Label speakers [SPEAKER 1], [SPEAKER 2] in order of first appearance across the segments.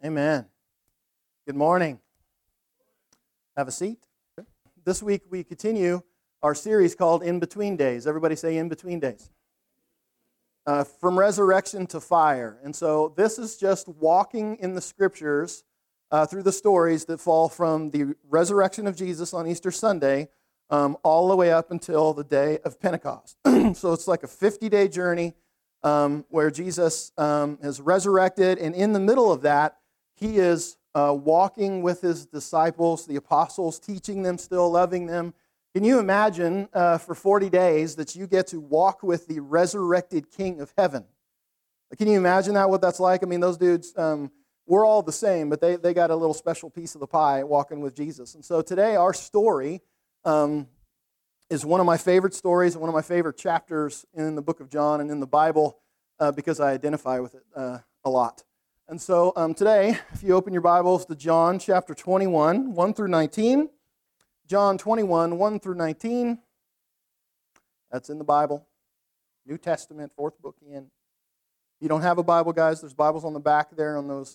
[SPEAKER 1] Amen. Good morning. Have a seat. This week we continue our series called In Between Days. Everybody say In Between Days. From resurrection to fire. And so this is just walking in the scriptures through the stories that fall from the resurrection of Jesus on Easter Sunday all the way up until the day of Pentecost. So it's like a 50-day journey where Jesus has resurrected, and in the middle of that, he is walking with his disciples, the apostles, teaching them still, loving them. Can you imagine for 40 days that you get to walk with the resurrected King of Heaven? Can you imagine what that's like? I mean, those dudes, we're all the same, but they got a little special piece of the pie walking with Jesus. And so today our story is one of my favorite stories and one of my favorite chapters in the book of John and in the Bible because I identify with it a lot. And so today, if you open your Bibles to John chapter 21, 1 through 19, John 21, 1 through 19, that's in the Bible, New Testament, fourth book in. If you don't have a Bible, guys, there's Bibles on the back there on those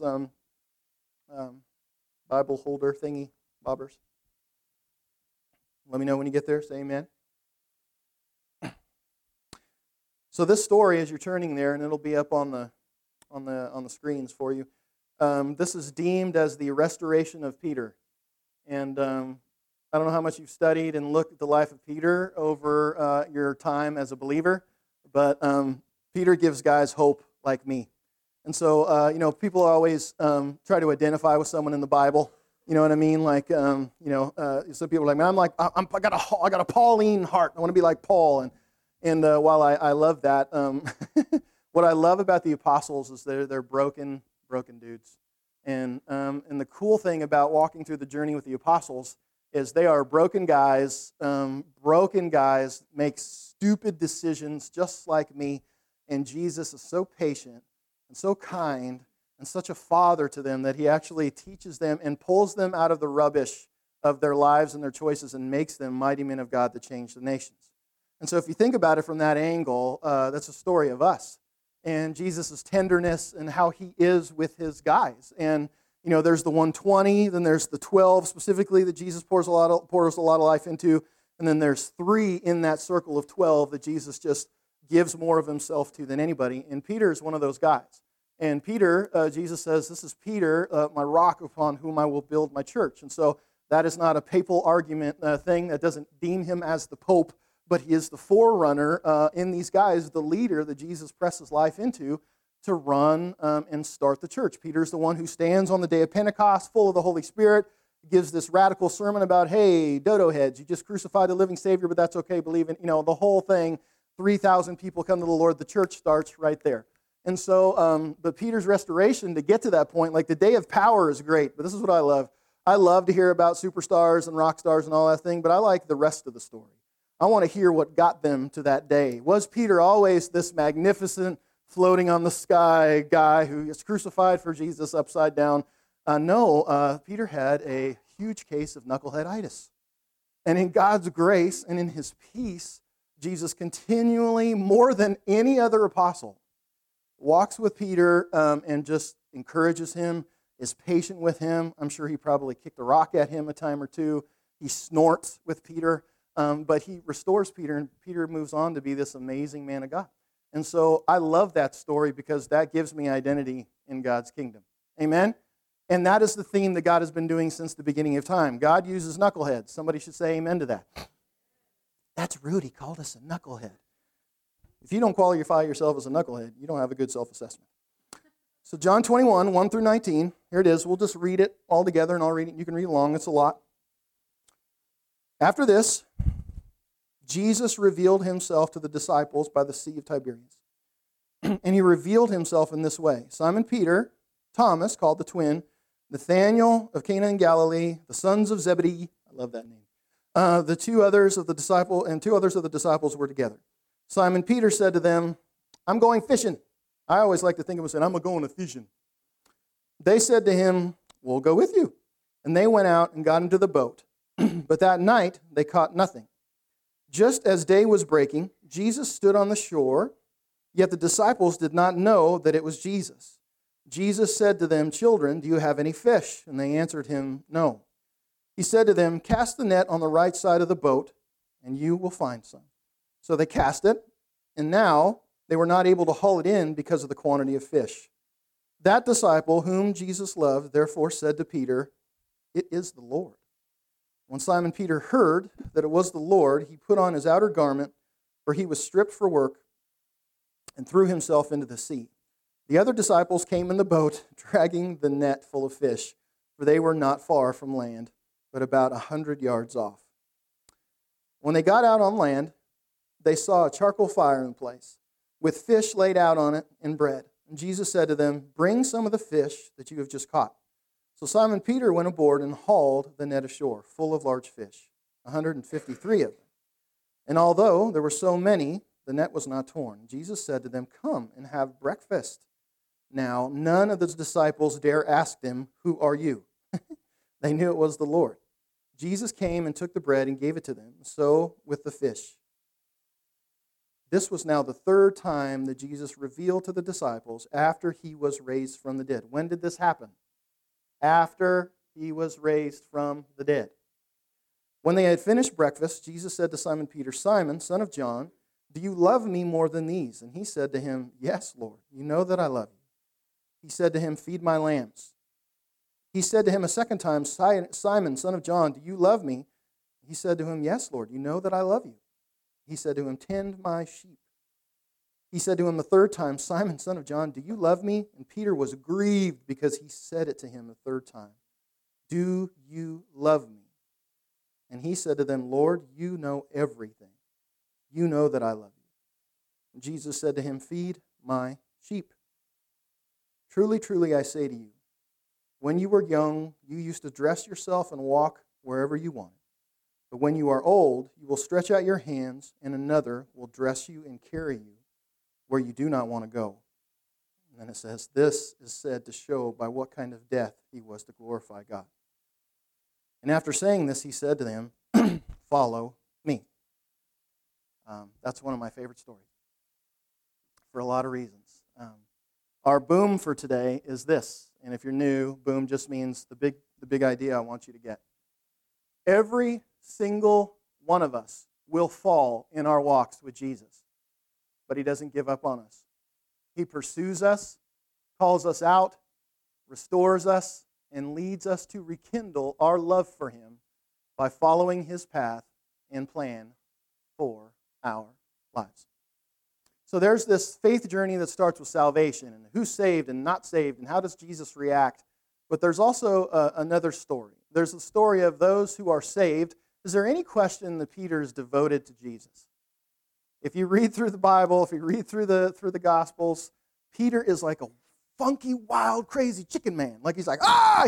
[SPEAKER 1] Bible holder thingy bobbers. Let me know when you get there. Say amen. So this story, as you're turning there, and it'll be up on the screens for you. This is deemed as the restoration of Peter, and I don't know how much you've studied and looked at the life of Peter over your time as a believer, but Peter gives guys hope like me. And so people always try to identify with someone in the Bible. You know what I mean? Like some people are like, man, I got a Pauline heart. I want to be like Paul. And while I love that, what I love about the apostles is they're broken dudes. And the cool thing about walking through the journey with the apostles is they are broken guys. Broken guys make stupid decisions just like me. And Jesus is so patient and so kind and such a father to them that he actually teaches them and pulls them out of the rubbish of their lives and their choices and makes them mighty men of God that change the nations. And so if you think about it from that angle, that's a story of us and Jesus' tenderness and how he is with his guys. And, there's the 120, then there's the 12 specifically that Jesus pours a lot of life into, and then there's 3 in that circle of 12 that Jesus just gives more of himself to than anybody. And Peter is one of those guys. And Peter, Jesus says, this is Peter, my rock upon whom I will build my church. And so that is not a papal argument thing that doesn't deem him as the Pope, but he is the forerunner in these guys, the leader that Jesus presses life into to run and start the church. Peter's the one who stands on the day of Pentecost full of the Holy Spirit, gives this radical sermon about, hey, dodo heads, you just crucified a living Savior, but that's okay, believe in, the whole thing. 3,000 people come to the Lord, the church starts right there. And so, but Peter's restoration, to get to that point, like the day of power is great, but this is what I love. I love to hear about superstars and rock stars and all that thing, but I like the rest of the story. I want to hear what got them to that day. Was Peter always this magnificent, floating on the sky guy who is crucified for Jesus upside down? No, Peter had a huge case of knuckleheaditis. And in God's grace and in his peace, Jesus continually, more than any other apostle, walks with Peter and just encourages him, is patient with him. I'm sure he probably kicked a rock at him a time or two. He snorts with Peter. But he restores Peter, and Peter moves on to be this amazing man of God. And so I love that story because that gives me identity in God's kingdom. Amen? And that is the theme that God has been doing since the beginning of time. God uses knuckleheads. Somebody should say amen to that. That's rude. He called us a knucklehead. If you don't qualify yourself as a knucklehead, you don't have a good self-assessment. So John 21, 1 through 19, here it is. We'll just read it all together, and I'll read it. You can read along. It's a lot. After this, Jesus revealed himself to the disciples by the Sea of Tiberias. And he revealed himself in this way. Simon Peter, Thomas, called the twin, Nathanael of Cana in Galilee, the sons of Zebedee, I love that name, two others of the disciples were together. Simon Peter said to them, I'm going fishing. I always like to think of him saying, I'm going to fishing. They said to him, we'll go with you. And they went out and got into the boat. But that night they caught nothing. Just as day was breaking, Jesus stood on the shore, yet the disciples did not know that it was Jesus. Jesus said to them, "Children, do you have any fish?" And they answered him, "No." He said to them, "Cast the net on the right side of the boat, and you will find some." So they cast it, and now they were not able to haul it in because of the quantity of fish. That disciple whom Jesus loved therefore said to Peter, "It is the Lord." When Simon Peter heard that it was the Lord, he put on his outer garment, for he was stripped for work, and threw himself into the sea. The other disciples came in the boat, dragging the net full of fish, for they were not far from land, but about 100 yards off. When they got out on land, they saw a charcoal fire in place, with fish laid out on it and bread. And Jesus said to them, "Bring some of the fish that you have just caught." So Simon Peter went aboard and hauled the net ashore, full of large fish, 153 of them. And although there were so many, the net was not torn. Jesus said to them, "Come and have breakfast." Now, none of the disciples dare ask him, "Who are you?" They knew it was the Lord. Jesus came and took the bread and gave it to them, so with the fish. This was now the third time that Jesus revealed to the disciples after he was raised from the dead. When did this happen? After he was raised from the dead. When they had finished breakfast, Jesus said to Simon Peter, "Simon, son of John, do you love me more than these?" And he said to him, "Yes, Lord, you know that I love you." He said to him, "Feed my lambs." He said to him a second time, "Simon, son of John, do you love me?" He said to him, "Yes, Lord, you know that I love you." He said to him, "Tend my sheep." He said to him the third time, "Simon, son of John, do you love me?" And Peter was grieved because he said it to him the third time, "Do you love me?" And he said to them, "Lord, you know everything. You know that I love you." And Jesus said to him, "Feed my sheep. Truly, truly, I say to you, when you were young, you used to dress yourself and walk wherever you wanted. But when you are old, you will stretch out your hands, and another will dress you and carry you where you do not want to go." And then it says, "This is said to show by what kind of death he was to glorify God." And after saying this, he said to them, "Follow me." That's one of my favorite stories for a lot of reasons. Our boom for today is this. And if you're new, boom just means the big idea I want you to get. Every single one of us will fall in our walks with Jesus, but he doesn't give up on us. He pursues us, calls us out, restores us, and leads us to rekindle our love for him by following his path and plan for our lives. So there's this faith journey that starts with salvation and who's saved and not saved and how does Jesus react. But there's also another story. There's the story of those who are saved. Is there any question that Peter is devoted to Jesus? If you read through the Bible, if you read through the Gospels, Peter is like a funky, wild, crazy chicken man. Like he's like,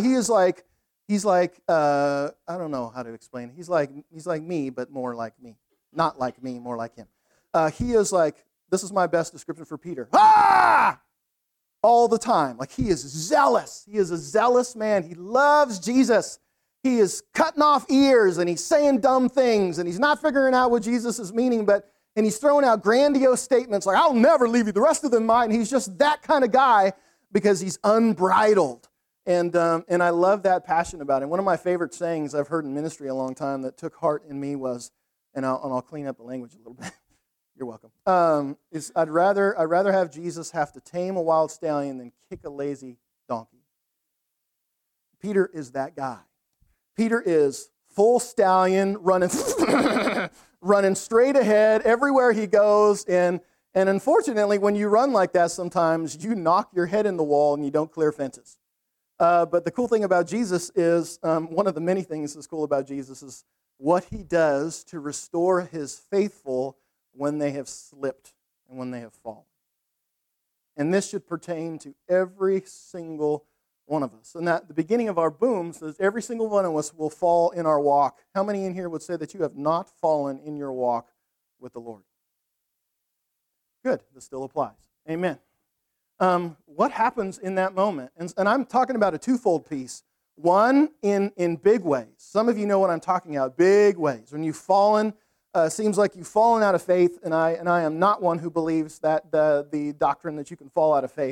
[SPEAKER 1] I don't know how to explain it. He's like me, but more like me. Not like me, more like him. He is like, this is my best description for Peter. All the time. Like he is zealous. He is a zealous man. He loves Jesus. He is cutting off ears and he's saying dumb things and he's not figuring out what Jesus is meaning, and he's throwing out grandiose statements like, "I'll never leave you, the rest of them mine." He's just that kind of guy because he's unbridled. And I love that passion about him. One of my favorite sayings I've heard in ministry a long time that took heart in me was, and I'll clean up the language a little bit. You're welcome. Is I'd rather have Jesus have to tame a wild stallion than kick a lazy donkey. Peter is that guy. Peter is full stallion running running straight ahead everywhere he goes. And unfortunately, when you run like that, sometimes you knock your head in the wall and you don't clear fences. But the cool thing about Jesus is, one of the many things that's cool about Jesus is what he does to restore his faithful when they have slipped and when they have fallen. And this should pertain to every single one of us. And that the beginning of our boom says every single one of us will fall in our walk. How many in here would say that you have not fallen in your walk with the Lord? Good. This still applies. Amen. What happens in that moment? And I'm talking about a twofold piece. One, in big ways. Some of you know what I'm talking about, big ways. When you've fallen, seems like you've fallen out of faith, and I am not one who believes that the doctrine that you can fall out of faith.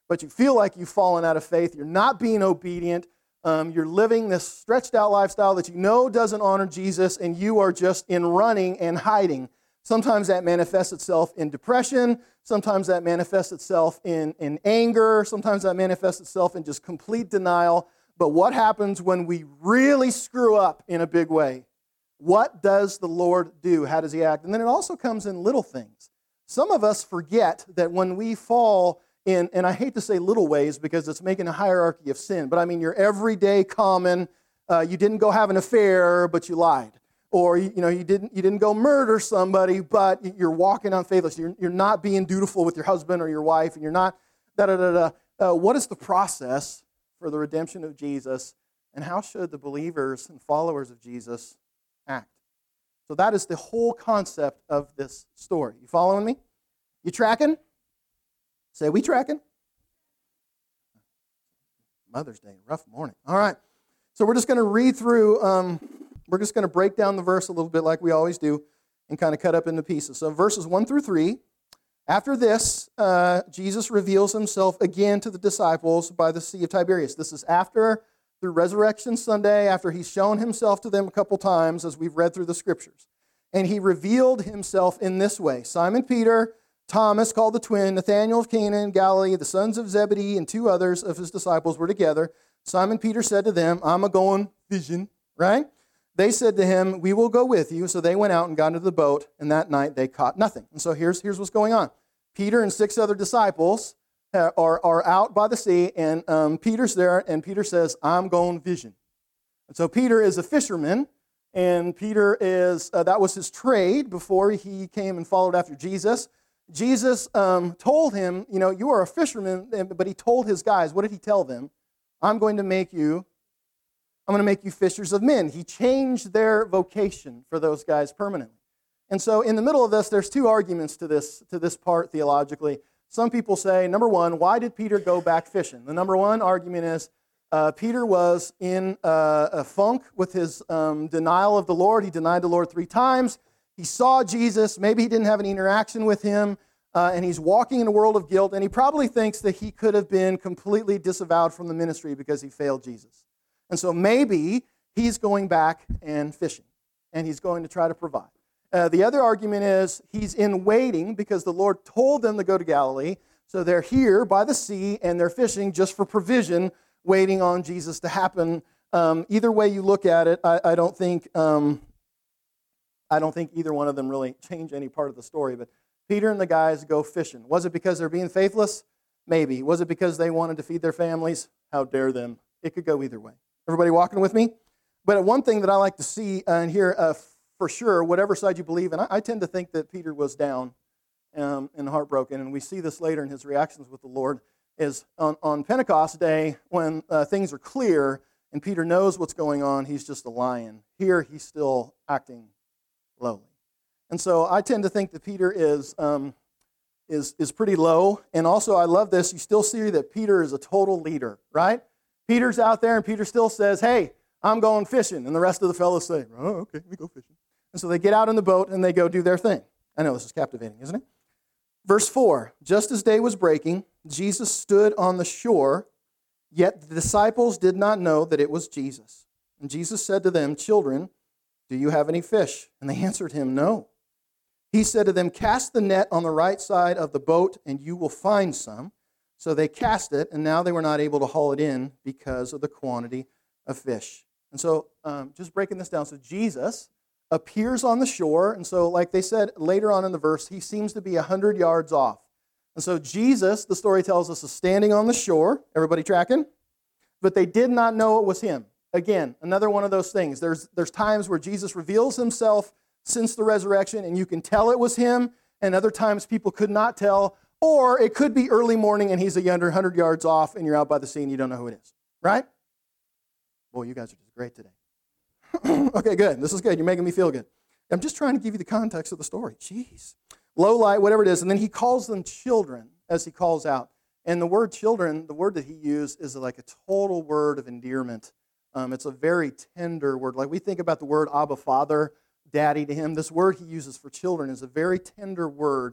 [SPEAKER 1] but you feel like you've fallen out of faith. You're not being obedient. You're living this stretched out lifestyle that you know doesn't honor Jesus, and you are just in running and hiding. Sometimes that manifests itself in depression. Sometimes that manifests itself in anger. Sometimes that manifests itself in just complete denial. But what happens when we really screw up in a big way? What does the Lord do? How does he act? And then it also comes in little things. Some of us forget that when we fall in, and I hate to say little ways because it's making a hierarchy of sin, but I mean your everyday common, you didn't go have an affair, but you lied. Or you didn't go murder somebody, but you're walking unfaithfully. You're not being dutiful with your husband or your wife, and you're not What is the process for the redemption of Jesus, and how should the believers and followers of Jesus act? So that is the whole concept of this story. You following me? You tracking? Say, we tracking? Mother's Day, rough morning. All right. So we're just going to read through, we're just going to break down the verse a little bit like we always do and kind of cut up into pieces. So verses 1 through 3. After this, Jesus reveals himself again to the disciples by the Sea of Tiberias. This is after, through Resurrection Sunday, after he's shown himself to them a couple times as we've read through the Scriptures. And he revealed himself in this way. Simon Peter, Thomas, called the twin, Nathanael of Cana in Galilee, the sons of Zebedee, and 2 others of his disciples were together. Simon Peter said to them, I'm a-going fishing, right? They said to him, we will go with you. So they went out and got into the boat, and that night they caught nothing. And so here's what's going on. Peter and 6 other disciples are out by the sea, and Peter's there, and Peter says, I'm going fishing. And so Peter is a fisherman, and Peter is, that was his trade before he came and followed after Jesus. Jesus told him, you are a fisherman, but he told his guys, what did he tell them? I'm going to make you fishers of men. He changed their vocation for those guys permanently. And so in the middle of this, there's 2 arguments to this part theologically. Some people say, number one, why did Peter go back fishing? The number one argument is Peter was in a funk with his denial of the Lord. He denied the Lord 3 times. He saw Jesus. Maybe he didn't have any interaction with him. And he's walking in a world of guilt. And he probably thinks that he could have been completely disavowed from the ministry because he failed Jesus. And so maybe he's going back and fishing. And he's going to try to provide. The other argument is he's in waiting because the Lord told them to go to Galilee. So they're here by the sea and they're fishing just for provision, waiting on Jesus to happen. Either way you look at it, I don't think either one of them really change any part of the story. But Peter and the guys go fishing. Was it because they're being faithless? Maybe. Was it because they wanted to feed their families? How dare them? It could go either way. Everybody walking with me? But one thing that I like to see and hear for sure, whatever side you believe in, I tend to think that Peter was down and heartbroken, and we see this later in his reactions with the Lord, is on Pentecost Day when things are clear and Peter knows what's going on, he's just a lion. Here, he's still acting lowly. And so I tend to think that Peter is pretty low, and also I love this, you still see that Peter is a total leader, right? Peter's out there, and Peter still says, hey, I'm going fishing, and the rest of the fellows say, oh, okay, we go fishing. And so they get out in the boat and they go do their thing. I know this is captivating, isn't it? Verse 4, just as day was breaking, Jesus stood on the shore, yet the disciples did not know that it was Jesus. And Jesus said to them, children, do you have any fish? And they answered him, no. He said to them, cast the net on the right side of the boat and you will find some. So they cast it, and now they were not able to haul it in because of the quantity of fish. And so just breaking this down, so Jesus appears on the shore, and so like they said later on in the verse, he seems to be 100 yards off. And so Jesus, the story tells us, is standing on the shore. Everybody tracking? But they did not know it was him. Again, another one of those things. There's times where Jesus reveals himself since the resurrection, and you can tell it was him, and other times people could not tell, or it could be early morning and he's 100 yards off, and you're out by the sea and you don't know who it is. Right? Boy, you guys are just great today. Okay, good. This is good. You're making me feel good. I'm just trying to give you the context of the story. Jeez. Low light, whatever it is. And then he calls them children as he calls out. And the word children, the word that he used is like a total word of endearment. It's a very tender word. Like we think about the word Abba, Father, Daddy to him. This word he uses for children is a very tender word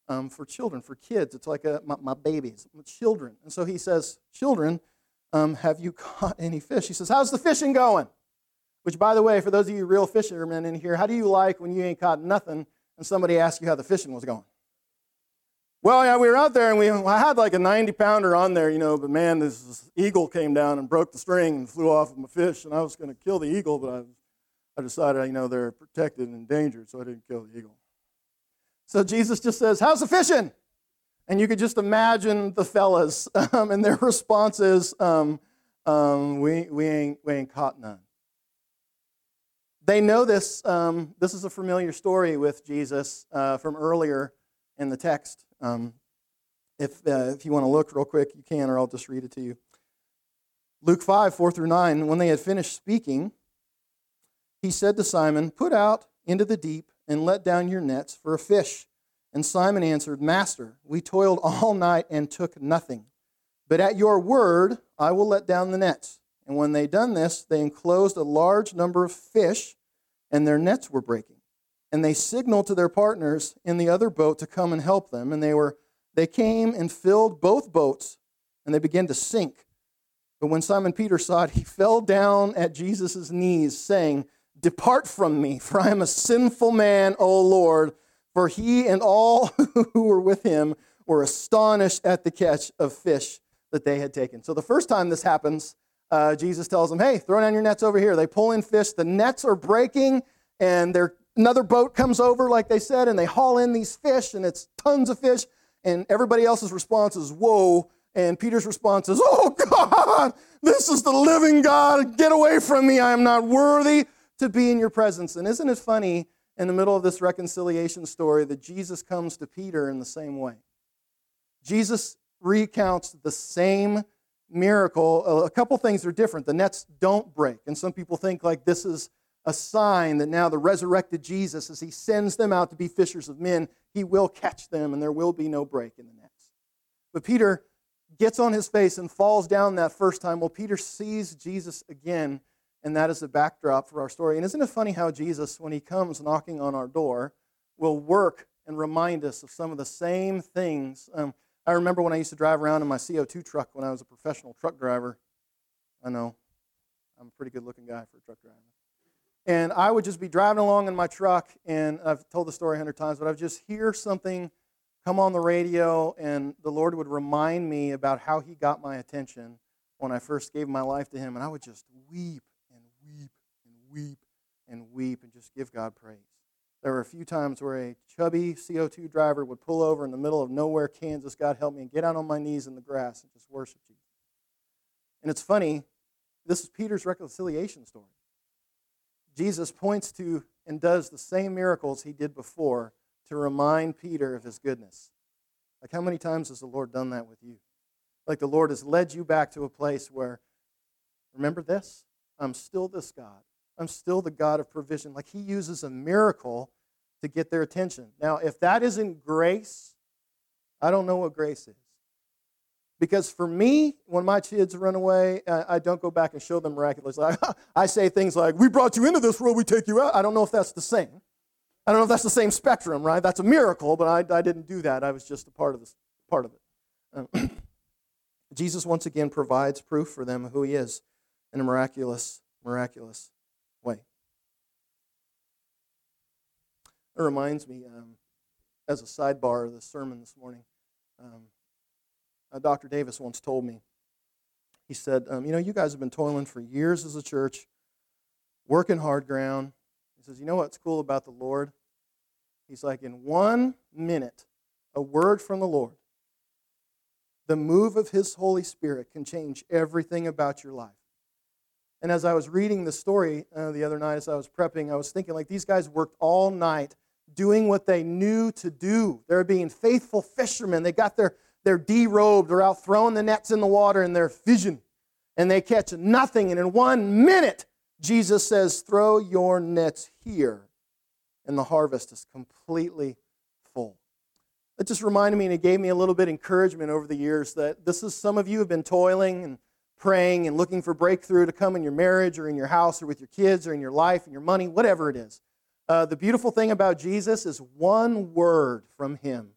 [SPEAKER 1] for children, for kids. It's like my babies, children. And so he says, children, have you caught any fish? He says, how's the fishing going? Which, by the way, for those of you real fishermen in here, how do you like when you ain't caught nothing and somebody asks you how the fishing was going? Well, yeah, we were out there, and I had like a 90-pounder on there, but man, this eagle came down and broke the string and flew off with my fish, and I was going to kill the eagle, but I decided, they're protected and endangered, so I didn't kill the eagle. So Jesus just says, how's the fishing? And you could just imagine the fellas, and their response is, we ain't caught none. They know this. This is a familiar story with Jesus from earlier in the text. If you want to look real quick, you can, or I'll just read it to you. Luke 5, 4 through 9, when they had finished speaking, he said to Simon, put out into the deep and let down your nets for a fish. And Simon answered, Master, we toiled all night and took nothing. But at your word, I will let down the nets. And when they done this, they enclosed a large number of fish, and their nets were breaking. And they signaled to their partners in the other boat to come and help them. And they came and filled both boats, and they began to sink. But when Simon Peter saw it, he fell down at Jesus' knees, saying, Depart from me, for I am a sinful man, O Lord. For he and all who were with him were astonished at the catch of fish that they had taken. So the first time this happens, Jesus tells them, hey, throw down your nets over here. They pull in fish. The nets are breaking, and another boat comes over, like they said, and they haul in these fish, and it's tons of fish. And everybody else's response is, whoa. And Peter's response is, oh, God, this is the living God. Get away from me. I am not worthy to be in your presence. And isn't it funny, in the middle of this reconciliation story, that Jesus comes to Peter in the same way? Jesus recounts the same miracle. A couple things are different. The nets don't break. And some people think like this is a sign that now the resurrected Jesus, as he sends them out to be fishers of men, he will catch them and there will be no break in the nets. But Peter gets on his face and falls down that first time. Well, Peter sees Jesus again, and that is the backdrop for our story. And isn't it funny how Jesus, when he comes knocking on our door, will work and remind us of some of the same things. I remember when I used to drive around in my CO2 truck when I was a professional truck driver. I know, I'm a pretty good-looking guy for a truck driver. And I would just be driving along in my truck, and I've told the story 100 times, but I would just hear something come on the radio, and the Lord would remind me about how he got my attention when I first gave my life to him, and I would just weep and weep and weep and weep and just give God praise. There were a few times where a chubby CO2 driver would pull over in the middle of nowhere, Kansas, God help me, and get out on my knees in the grass and just worship Jesus. And it's funny, this is Peter's reconciliation story. Jesus points to and does the same miracles he did before to remind Peter of his goodness. Like, how many times has the Lord done that with you? Like, the Lord has led you back to a place where, remember this? I'm still this God. I'm still the God of provision. Like, he uses a miracle to get their attention. Now, if that isn't grace, I don't know what grace is. Because for me, when my kids run away, I don't go back and show them miraculously. I say things like, we brought you into this world, we take you out. I don't know if that's the same. I don't know if that's the same spectrum, right? That's a miracle, but I didn't do that. I was just a part of it. Jesus once again provides proof for them of who he is in a miraculous way. It reminds me, as a sidebar of the sermon this morning, Dr. Davis once told me, he said, you guys have been toiling for years as a church, working hard ground. He says, you know what's cool about the Lord? He's like, in 1 minute, a word from the Lord, the move of his Holy Spirit can change everything about your life. And as I was reading the story the other night, as I was prepping, I was thinking, like, these guys worked all night doing what they knew to do. They're being faithful fishermen. They got their de-robed. They're out throwing the nets in the water and they're fishing. And they catch nothing. And in 1 minute, Jesus says, throw your nets here. And the harvest is completely full. It just reminded me, and it gave me a little bit of encouragement over the years that some of you have been toiling and praying and looking for breakthrough to come in your marriage or in your house or with your kids or in your life and your money, whatever it is. The beautiful thing about Jesus is one word from him,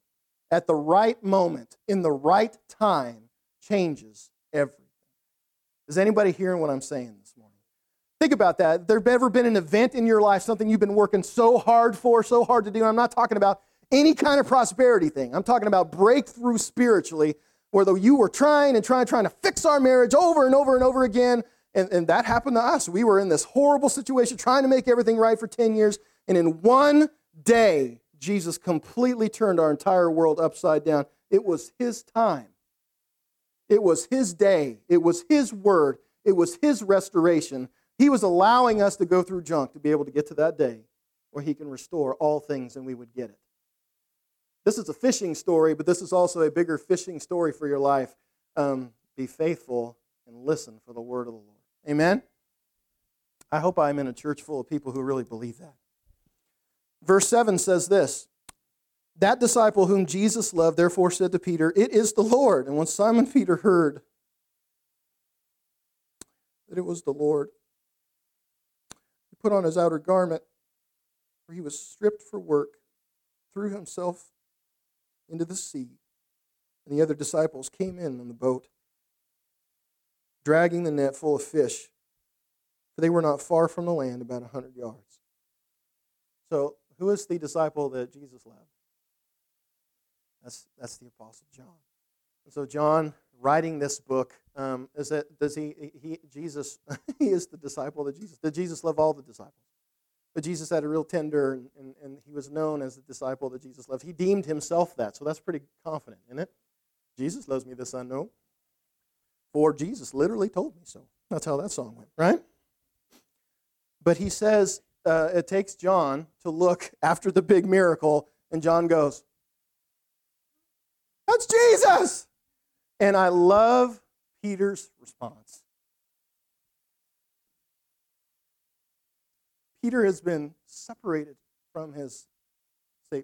[SPEAKER 1] at the right moment, in the right time, changes everything. Is anybody hearing what I'm saying this morning? Think about that. There ever been an event in your life, something you've been working so hard for, so hard to do? I'm not talking about any kind of prosperity thing. I'm talking about breakthrough spiritually, where though you were trying to fix our marriage over and over and over again, and that happened to us. We were in this horrible situation, trying to make everything right for 10 years, and in one day, Jesus completely turned our entire world upside down. It was his time. It was his day. It was his word. It was his restoration. He was allowing us to go through junk to be able to get to that day where he can restore all things and we would get it. This is a fishing story, but this is also a bigger fishing story for your life. Be faithful and listen for the word of the Lord. Amen? I hope I'm in a church full of people who really believe that. Verse 7 says this, that disciple whom Jesus loved therefore said to Peter, it is the Lord. And when Simon Peter heard that it was the Lord, he put on his outer garment, for he was stripped for work, threw himself into the sea. And the other disciples came in on the boat, dragging the net full of fish, for they were not far from the land, about 100 yards. So, who is the disciple that Jesus loved? That's the Apostle John. And so John, writing this book, Jesus, he is the disciple that Jesus, did Jesus love all the disciples? But Jesus had a real tender, and he was known as the disciple that Jesus loved. He deemed himself that, so that's pretty confident, isn't it? Jesus loves me, this I know. For Jesus literally told me so. That's how that song went, right? But he says, it takes John to look after the big miracle, and John goes, that's Jesus! And I love Peter's response. Peter has been separated from his Savior.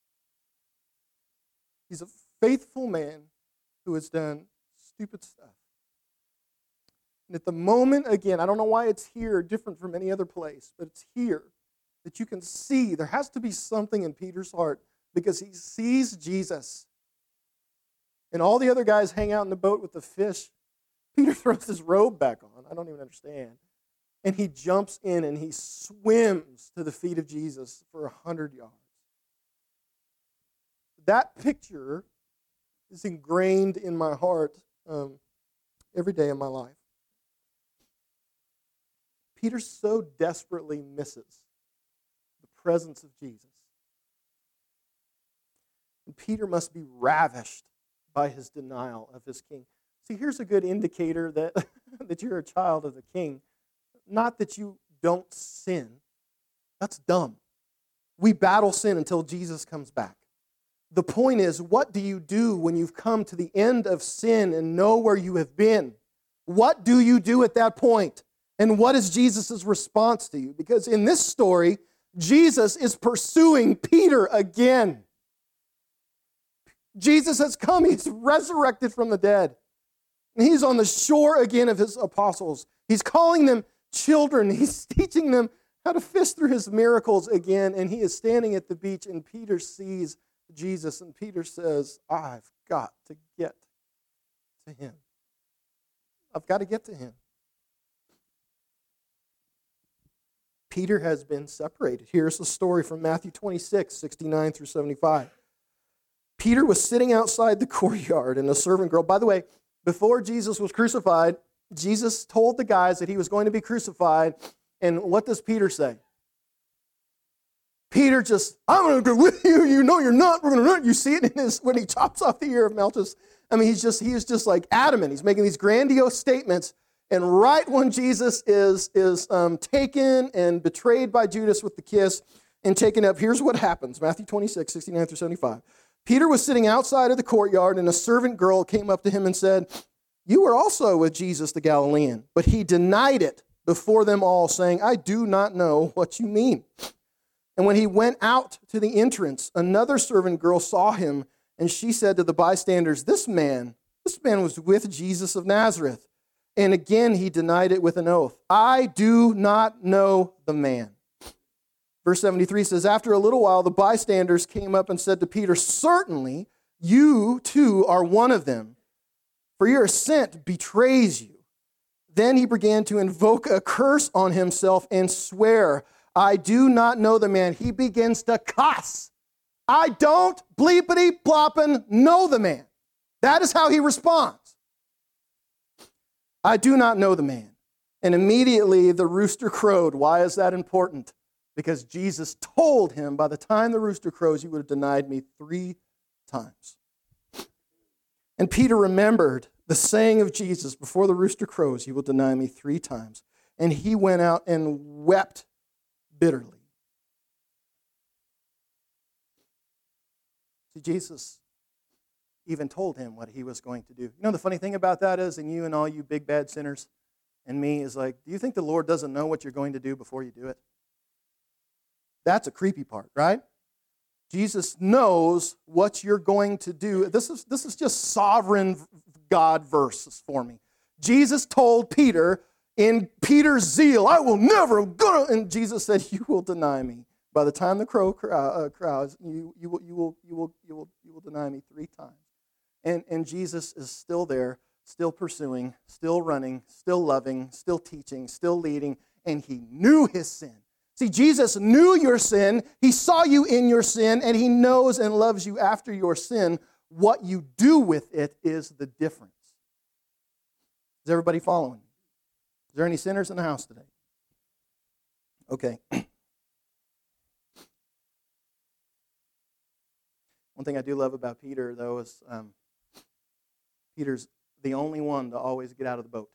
[SPEAKER 1] He's a faithful man who has done stupid stuff. And at the moment, again, I don't know why it's here different from any other place, but it's here that you can see there has to be something in Peter's heart because he sees Jesus. And all the other guys hang out in the boat with the fish. Peter throws his robe back on. I don't even understand. And he jumps in and he swims to the feet of Jesus for 100 yards. That picture is ingrained in my heart every day of my life. Peter so desperately misses the presence of Jesus. And Peter must be ravished by his denial of his king. See, here's a good indicator that, that you're a child of the king. Not that you don't sin. That's dumb. We battle sin until Jesus comes back. The point is, what do you do when you've come to the end of sin and know where you have been? What do you do at that point? And what is Jesus' response to you? Because in this story, Jesus is pursuing Peter again. Jesus has come. He's resurrected from the dead. And he's on the shore again of his apostles. He's calling them children. He's teaching them how to fish through his miracles again. And he is standing at the beach, and Peter sees Jesus. And Peter says, I've got to get to him. I've got to get to him. Peter has been separated. Here's the story from Matthew 26, 69 through 75. Peter was sitting outside the courtyard, and a servant girl, by the way, before Jesus was crucified, Jesus told the guys that he was going to be crucified, and what does Peter say? Peter just, I'm going to go with you. You know you're not. We're going to run. You see it in his, when he chops off the ear of Malchus. I mean, he is just like adamant. He's making these grandiose statements. And right when Jesus is taken and betrayed by Judas with the kiss and taken up, here's what happens. Matthew 26, 69 through 75. Peter was sitting outside of the courtyard, and a servant girl came up to him and said, you were also with Jesus the Galilean. But he denied it before them all, saying, I do not know what you mean. And when he went out to the entrance, another servant girl saw him, and she said to the bystanders, this man was with Jesus of Nazareth. And again he denied it with an oath. I do not know the man. Verse 73 says, after a little while, the bystanders came up and said to Peter, certainly You too are one of them, for your scent betrays you." Then he began to invoke a curse on himself and swear, "I do not know the man." He begins to cuss. I don't bleepity ploppin' know the man. That is how he responds. "I do not know the man." And immediately the rooster crowed. Why is that important? Because Jesus told him, by the time the rooster crows, you would have denied me 3 times. And Peter remembered the saying of Jesus, before the rooster crows, you will deny me 3 times. And he went out and wept bitterly. See, Jesus even told him what he was going to do. You know, the funny thing about that is, and you and all you big bad sinners and me, is like, do you think the Lord doesn't know what you're going to do before you do it? That's a creepy part, right? Jesus knows what you're going to do. This is just sovereign God verses for me. Jesus told Peter, in Peter's zeal, "I will never go," and Jesus said, "You will deny me. By the time the crow crows, you will deny me 3 times." And Jesus is still there, still pursuing, still running, still loving, still teaching, still leading, and he knew his sin. See, Jesus knew your sin. He saw you in your sin, and he knows and loves you after your sin. What you do with it is the difference. Is everybody following? Is there any sinners in the house today? Okay. One thing I do love about Peter, though, is Peter's the only one to always get out of the boat.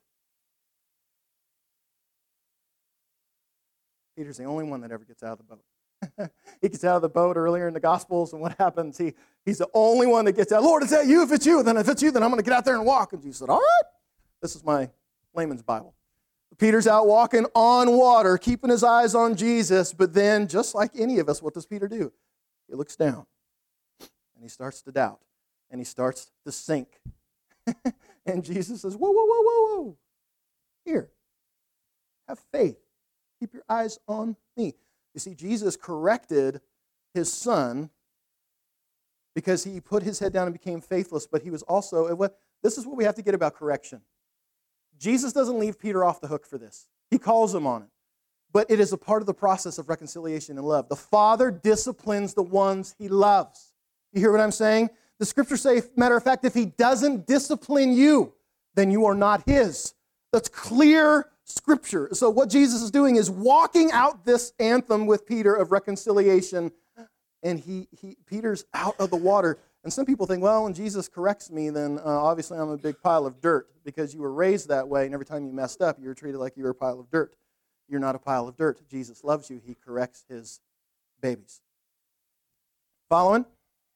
[SPEAKER 1] Peter's the only one that ever gets out of the boat. He gets out of the boat earlier in the Gospels, and what happens? He's the only one that gets out. "Lord, is that you? If it's you, then I'm going to get out there and walk." And Jesus said, "All right." This is my layman's Bible. Peter's out walking on water, keeping his eyes on Jesus, but then, just like any of us, what does Peter do? He looks down, and he starts to doubt, and he starts to sink. And Jesus says, "Whoa, whoa, whoa, whoa, whoa. Here, have faith. Keep your eyes on me." You see, Jesus corrected his son because he put his head down and became faithless, but he was also, this is what we have to get about correction. Jesus doesn't leave Peter off the hook for this. He calls him on it. But it is a part of the process of reconciliation and love. The Father disciplines the ones he loves. You hear what I'm saying? The scriptures say, matter of fact, if he doesn't discipline you, then you are not his. That's clear scripture. So what Jesus is doing is walking out this anthem with Peter of reconciliation, and Peter's out of the water. And some people think, well, when Jesus corrects me, then obviously I'm a big pile of dirt because you were raised that way, and every time you messed up, you were treated like you were a pile of dirt. You're not a pile of dirt. Jesus loves you. He corrects his babies. Following?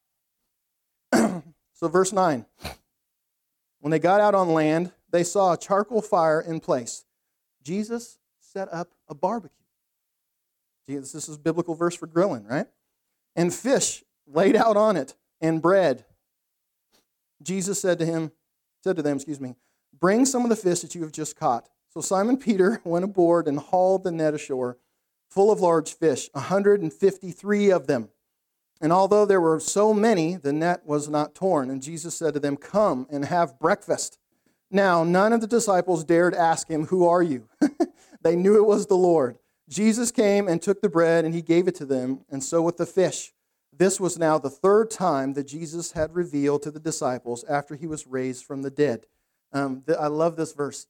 [SPEAKER 1] So verse 9. When they got out on land, they saw a charcoal fire in place. Jesus set up a barbecue. This is a biblical verse for grilling, right? And fish laid out on it, and bread. Jesus said to them, "Bring some of the fish that you have just caught." So Simon Peter went aboard and hauled the net ashore, full of large fish, 153 of them. And although there were so many, the net was not torn. And Jesus said to them, "Come and have breakfast." Now, none of the disciples dared ask him, "Who are you?" They knew it was the Lord. Jesus came and took the bread, and he gave it to them, and so with the fish. This was now the 3rd time that Jesus had revealed to the disciples after he was raised from the dead. I love this verse.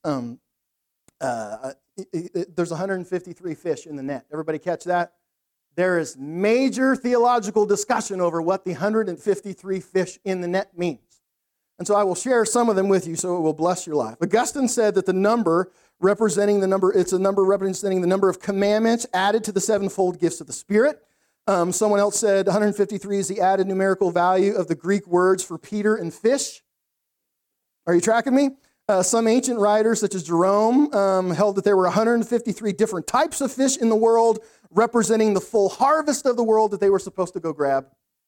[SPEAKER 1] There's 153 fish in the net. Everybody catch that? There is major theological discussion over what the 153 fish in the net means. And so I will share some of them with you so it will bless your life. Augustine said that it's a number representing the number of commandments added to the 7-fold gifts of the Spirit. Someone else said 153 is the added numerical value of the Greek words for Peter and fish. Are you tracking me? Some ancient writers, such as Jerome, held that there were 153 different types of fish in the world, representing the full harvest of the world that they were supposed to go grab.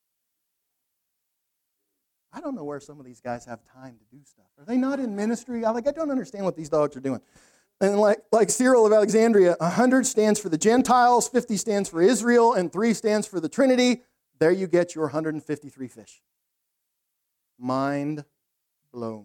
[SPEAKER 1] I don't know where some of these guys have time to do stuff. Are they not in ministry? I don't understand what these dogs are doing. And like Cyril of Alexandria, 100 stands for the Gentiles, 50 stands for Israel, and 3 stands for the Trinity. There you get your 153 fish. mind blown.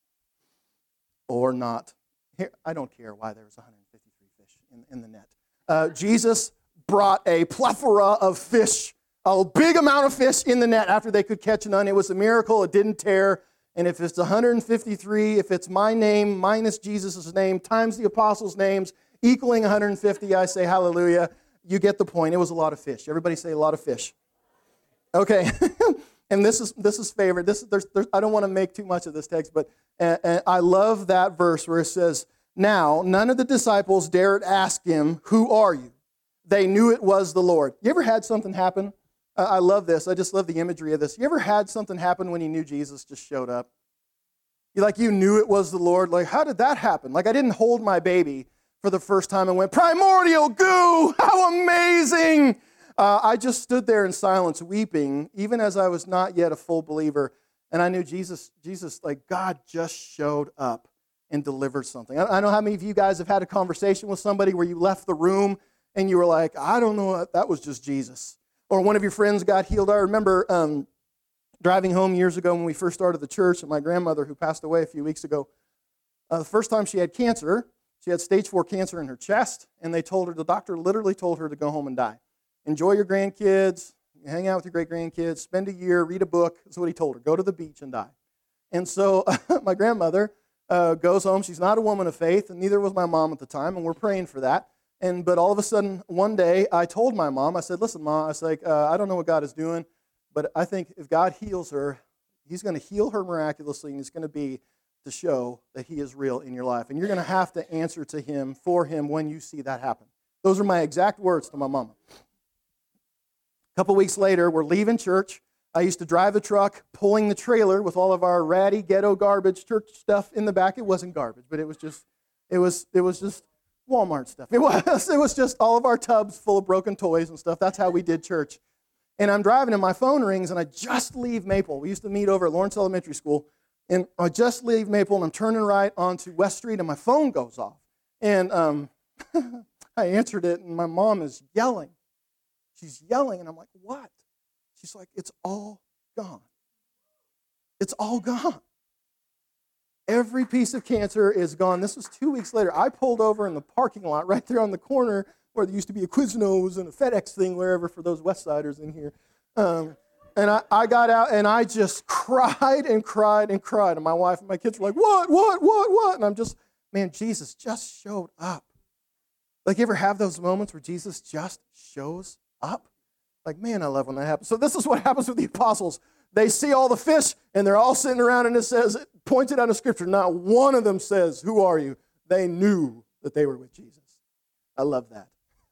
[SPEAKER 1] Or not. Here, I don't care why there was 153 fish in the net. Jesus brought a plethora of fish, a big amount of fish in the net after they could catch none. It was a miracle. It didn't tear. And if it's 153, if it's my name minus Jesus' name times the apostles' names equaling 150, I say hallelujah. You get the point. It was a lot of fish. Everybody say a lot of fish. Okay. And this is favorite. I don't want to make too much of this text, but I love that verse where it says, now none of the disciples dared ask him, who are you? They knew it was the Lord. You ever had something happen? I love this. I just love the imagery of this. You ever had something happen when you knew Jesus just showed up? You knew it was the Lord. Like, how did that happen? Like, I didn't hold my baby for the first time and went, primordial goo, how amazing. I just stood there in silence weeping, even as I was not yet a full believer. And I knew Jesus, like God just showed up and delivered something. I don't know how many of you guys have had a conversation with somebody where you left the room and you were like, I don't know, that was just Jesus. Or one of your friends got healed. I remember driving home years ago when we first started the church, and my grandmother, who passed away a few weeks ago, the first time she had cancer, she had stage 4 cancer in her chest, and the doctor literally told her to go home and die. Enjoy your grandkids, hang out with your great-grandkids, spend a year, read a book. That's what he told her. Go to the beach and die. And so my grandmother goes home. She's not a woman of faith, and neither was my mom at the time, and we're praying for that. But all of a sudden, one day, I told my mom, I said, listen, Mom, I was like, I don't know what God is doing, but I think if God heals her, he's going to heal her miraculously, and it's going to be to show that he is real in your life. And you're going to have to answer to him, for him, when you see that happen. Those are my exact words to my mama. A couple weeks later, we're leaving church. I used to drive the truck, pulling the trailer with all of our ratty ghetto garbage church stuff in the back. It wasn't garbage, but it was just Walmart stuff. It was just all of our tubs full of broken toys and stuff. That's how we did church. And I'm driving and my phone rings and I just leave Maple. We used to meet over at Lawrence Elementary School. And I just leave Maple and I'm turning right onto West Street and my phone goes off. And I answered it and my mom is yelling. She's yelling and I'm like, what? She's like, it's all gone. It's all gone. Every piece of cancer is gone. This was 2 weeks later. I pulled over in the parking lot right there on the corner where there used to be a Quiznos and a FedEx thing, wherever, for those West Siders in here. And I got out and I just cried and cried and cried. And my wife and my kids were like, what? And I'm just, man, Jesus just showed up. Like, you ever have those moments where Jesus just shows up? Like, man, I love when that happens. So this is what happens with the apostles. They see all the fish, and they're all sitting around, and it pointed out of Scripture, not one of them says, who are you? They knew that they were with Jesus. I love that.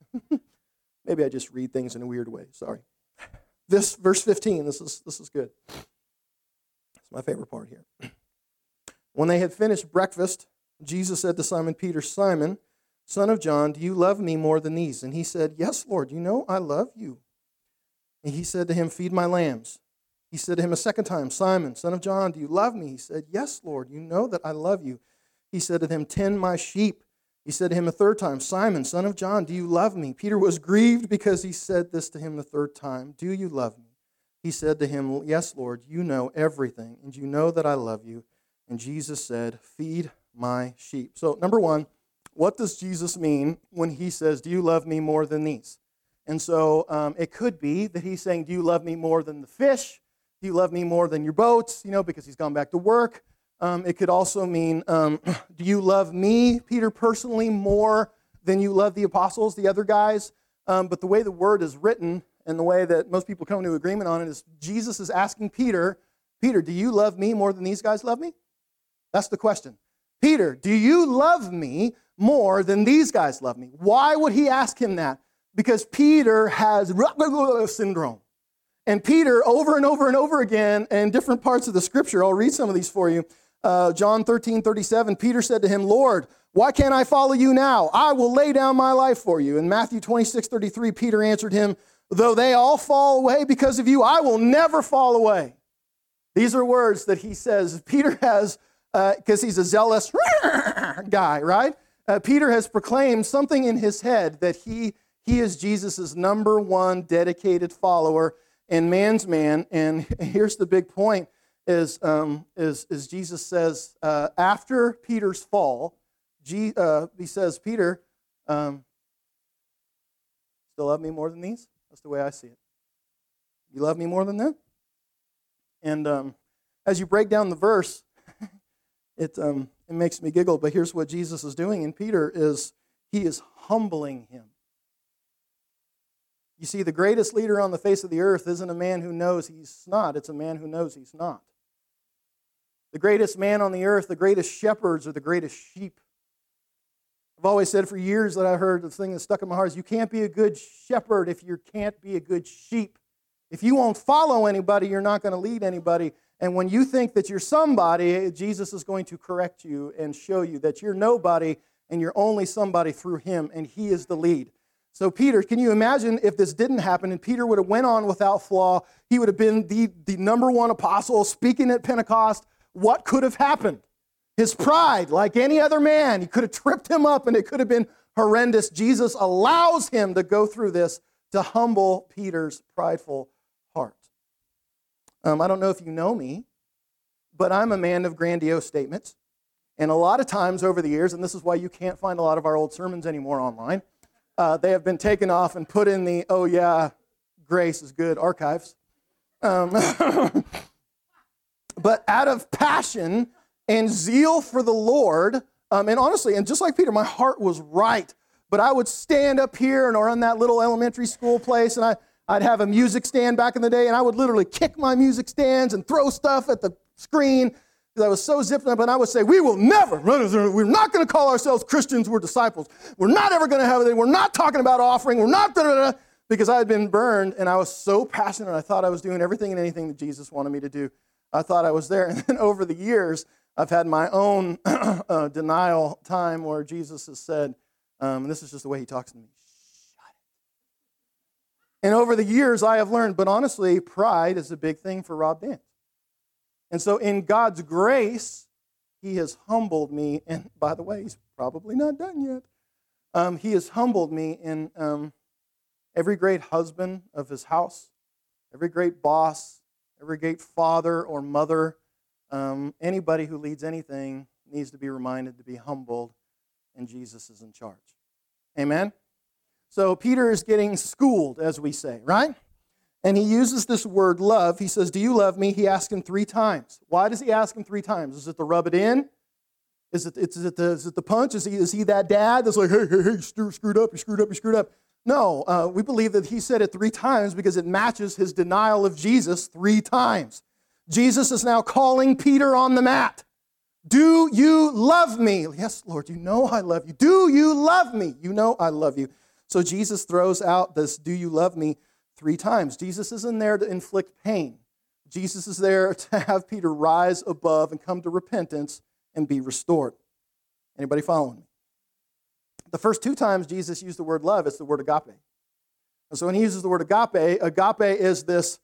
[SPEAKER 1] Maybe I just read things in a weird way. Sorry. This, verse 15, this is good. It's my favorite part here. When they had finished breakfast, Jesus said to Simon Peter, Simon, son of John, do you love me more than these? And he said, yes, Lord, you know I love you. And he said to him, feed my lambs. He said to him a second time, Simon, son of John, do you love me? He said, yes, Lord, you know that I love you. He said to him, tend my sheep. He said to him a third time, Simon, son of John, do you love me? Peter was grieved because he said this to him the third time, do you love me? He said to him, yes, Lord, you know everything, and you know that I love you. And Jesus said, feed my sheep. So, number one, what does Jesus mean when he says, do you love me more than these? And so it could be that he's saying, do you love me more than the fish? Do you love me more than your boats? Because he's gone back to work. It could also mean, do you love me, Peter, personally, more than you love the apostles, the other guys? But the way the word is written and the way that most people come to agreement on it is Jesus is asking Peter, Peter, do you love me more than these guys love me? That's the question. Peter, do you love me more than these guys love me? Why would he ask him that? Because Peter has syndrome. And Peter, over and over and over again, in different parts of the Scripture, I'll read some of these for you. John 13:37, Peter said to him, Lord, why can't I follow you now? I will lay down my life for you. In Matthew 26:33, Peter answered him, though they all fall away because of you, I will never fall away. These are words that he says. Peter has, because he's a zealous guy, right? Peter has proclaimed something in his head that he is Jesus' number one dedicated follower and man's man. And here's the big point, is Jesus says, after Peter's fall, he says, Peter, still love me more than these? That's the way I see it. You love me more than them? And as you break down the verse, it makes me giggle, but here's what Jesus is doing in Peter is he is humbling him. You see, the greatest leader on the face of the earth isn't a man who knows he's not, it's a man who knows he's not. The greatest man on the earth, the greatest shepherds are the greatest sheep. I've always said for years that I heard the thing that stuck in my heart is you can't be a good shepherd if you can't be a good sheep. If you won't follow anybody, you're not going to lead anybody. And when you think that you're somebody, Jesus is going to correct you and show you that you're nobody and you're only somebody through him, and he is the lead. So Peter, can you imagine if this didn't happen and Peter would have went on without flaw, he would have been the number one apostle speaking at Pentecost. What could have happened? His pride, like any other man, he could have tripped him up and it could have been horrendous. Jesus allows him to go through this to humble Peter's prideful heart. I don't know if you know me, but I'm a man of grandiose statements. And a lot of times over the years, and this is why you can't find a lot of our old sermons anymore online, they have been taken off and put in the, oh yeah, grace is good archives. But out of passion and zeal for the Lord, and honestly, and just like Peter, my heart was right. But I would stand up here or in that little elementary school place, and I'd have a music stand back in the day, and I would literally kick my music stands and throw stuff at the screen because I was so zipped up, and I would say, we're not going to call ourselves Christians, we're disciples. We're not ever going to have it. We're not talking about offering. We're not because I had been burned, and I was so passionate. I thought I was doing everything and anything that Jesus wanted me to do. I thought I was there. And then over the years, I've had my own denial time where Jesus has said, and this is just the way he talks to me, shut it. And over the years, I have learned, but honestly, pride is a big thing for Rob Dance. And so in God's grace, he has humbled me. And by the way, he's probably not done yet. He has humbled me in every great husband of his house, every great boss, every great father or mother, anybody who leads anything needs to be reminded to be humbled, and Jesus is in charge. Amen? So Peter is getting schooled, as we say, right? And he uses this word love. He says, do you love me? He asks him 3 times. Why does he ask him 3 times? Is it to rub it in? Is it the punch? Is he that dad that's like, hey, you screwed up? No, we believe that he said it 3 times because it matches his denial of Jesus 3 times. Jesus is now calling Peter on the mat. Do you love me? Yes, Lord, you know I love you. Do you love me? You know I love you. So Jesus throws out this, do you love me, 3 times. Jesus isn't there to inflict pain. Jesus is there to have Peter rise above and come to repentance and be restored. Anybody following me? The first 2 times Jesus used the word love, it's the word agape. And so when he uses the word agape, agape is this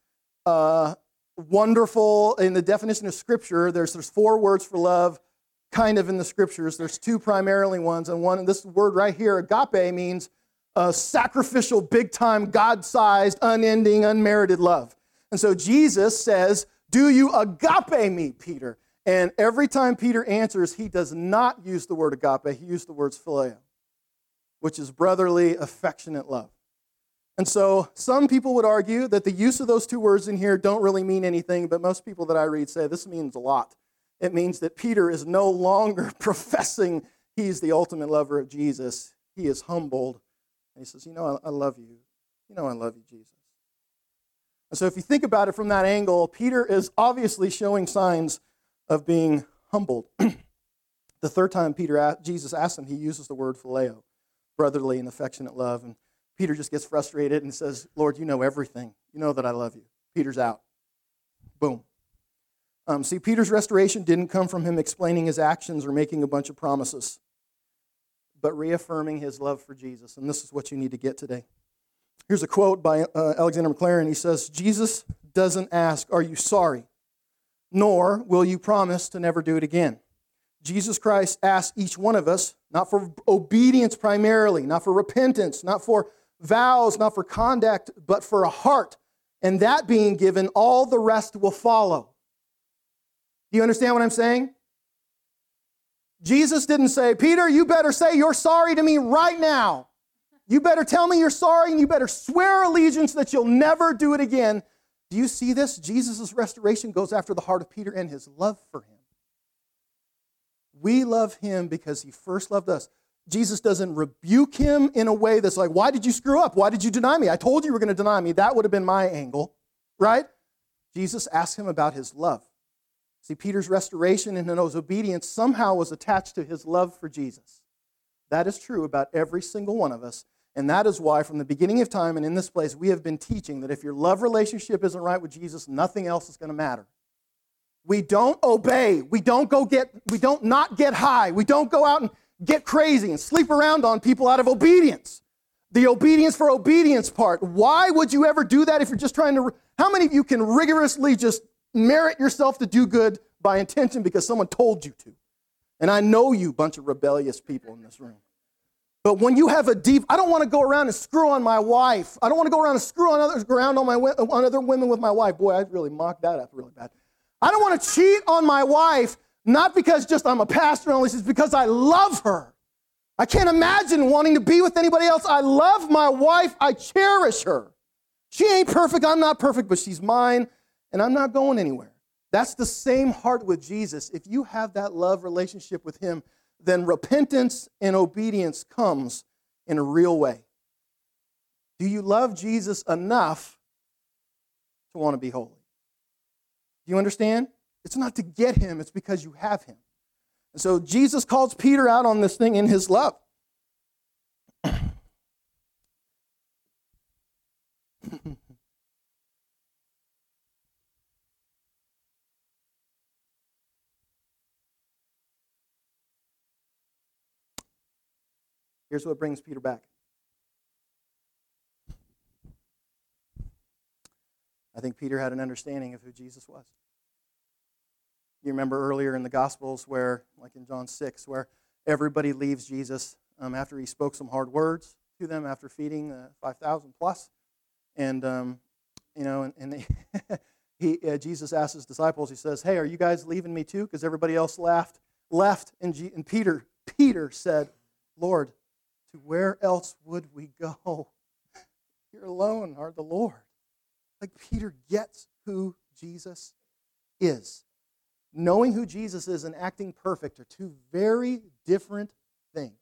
[SPEAKER 1] wonderful, in the definition of Scripture, there's 4 words for love, kind of in the Scriptures. There's 2 primarily ones, and this word right here, agape, means a sacrificial, big-time, God-sized, unending, unmerited love. And so Jesus says, do you agape me, Peter? And every time Peter answers, he does not use the word agape. He used the words phileo, which is brotherly, affectionate love. And so some people would argue that the use of those 2 words in here don't really mean anything, but most people that I read say this means a lot. It means that Peter is no longer professing he's the ultimate lover of Jesus. He is humbled. And he says, I love you. I love you, Jesus. And so if you think about it from that angle, Peter is obviously showing signs of being humbled. The 3rd time Jesus asked him, he uses the word phileo, brotherly and affectionate love. And Peter just gets frustrated and says, Lord, you know everything. You know that I love you. Peter's out. Boom. See, Peter's restoration didn't come from him explaining his actions or making a bunch of promises, but reaffirming his love for Jesus. And this is what you need to get today. Here's a quote by Alexander McLaren. He says, Jesus doesn't ask, are you sorry? Nor will you promise to never do it again. Jesus Christ asks each one of us, not for obedience primarily, not for repentance, not for vows, not for conduct, but for a heart. And that being given, all the rest will follow. Do you understand what I'm saying? Jesus didn't say, Peter, you better say you're sorry to me right now. You better tell me you're sorry, and you better swear allegiance that you'll never do it again. Do you see this? Jesus' restoration goes after the heart of Peter and his love for him. We love him because he first loved us. Jesus doesn't rebuke him in a way that's like, why did you screw up? Why did you deny me? I told you you were going to deny me. That would have been my angle, right? Jesus asked him about his love. See, Peter's restoration and his obedience somehow was attached to his love for Jesus. That is true about every single one of us. And that is why from the beginning of time and in this place, we have been teaching that if your love relationship isn't right with Jesus, nothing else is going to matter. We don't obey. We don't not get high. We don't go out and get crazy and sleep around on people out of obedience. The obedience for obedience part. Why would you ever do that if you're just trying to... How many of you can rigorously just merit yourself to do good by intention because someone told you to? And I know you, bunch of rebellious people in this room. But when you have a deep... I don't want to go around and screw on my wife. I don't want to go around and screw on other women with my wife. Boy, I really mocked that up really bad. I don't want to cheat on my wife, not because just I'm a pastor only, it's because I love her. I can't imagine wanting to be with anybody else. I love my wife. I cherish her. She ain't perfect. I'm not perfect, but she's mine, and I'm not going anywhere. That's the same heart with Jesus. If you have that love relationship with him, then repentance and obedience comes in a real way. Do you love Jesus enough to want to be holy? Do you understand? It's not to get him, it's because you have him. And so Jesus calls Peter out on this thing in his love. Here's what brings Peter back. I think Peter had an understanding of who Jesus was. You remember earlier in the Gospels where, like in John 6, where everybody leaves Jesus after he spoke some hard words to them after feeding 5,000 plus. And, Jesus asked his disciples, he says, hey, are you guys leaving me too? Because everybody else left. And Peter said, Lord, to where else would we go? You're alone, are the Lord. Like Peter gets who Jesus is. Knowing who Jesus is and acting perfect are two very different things.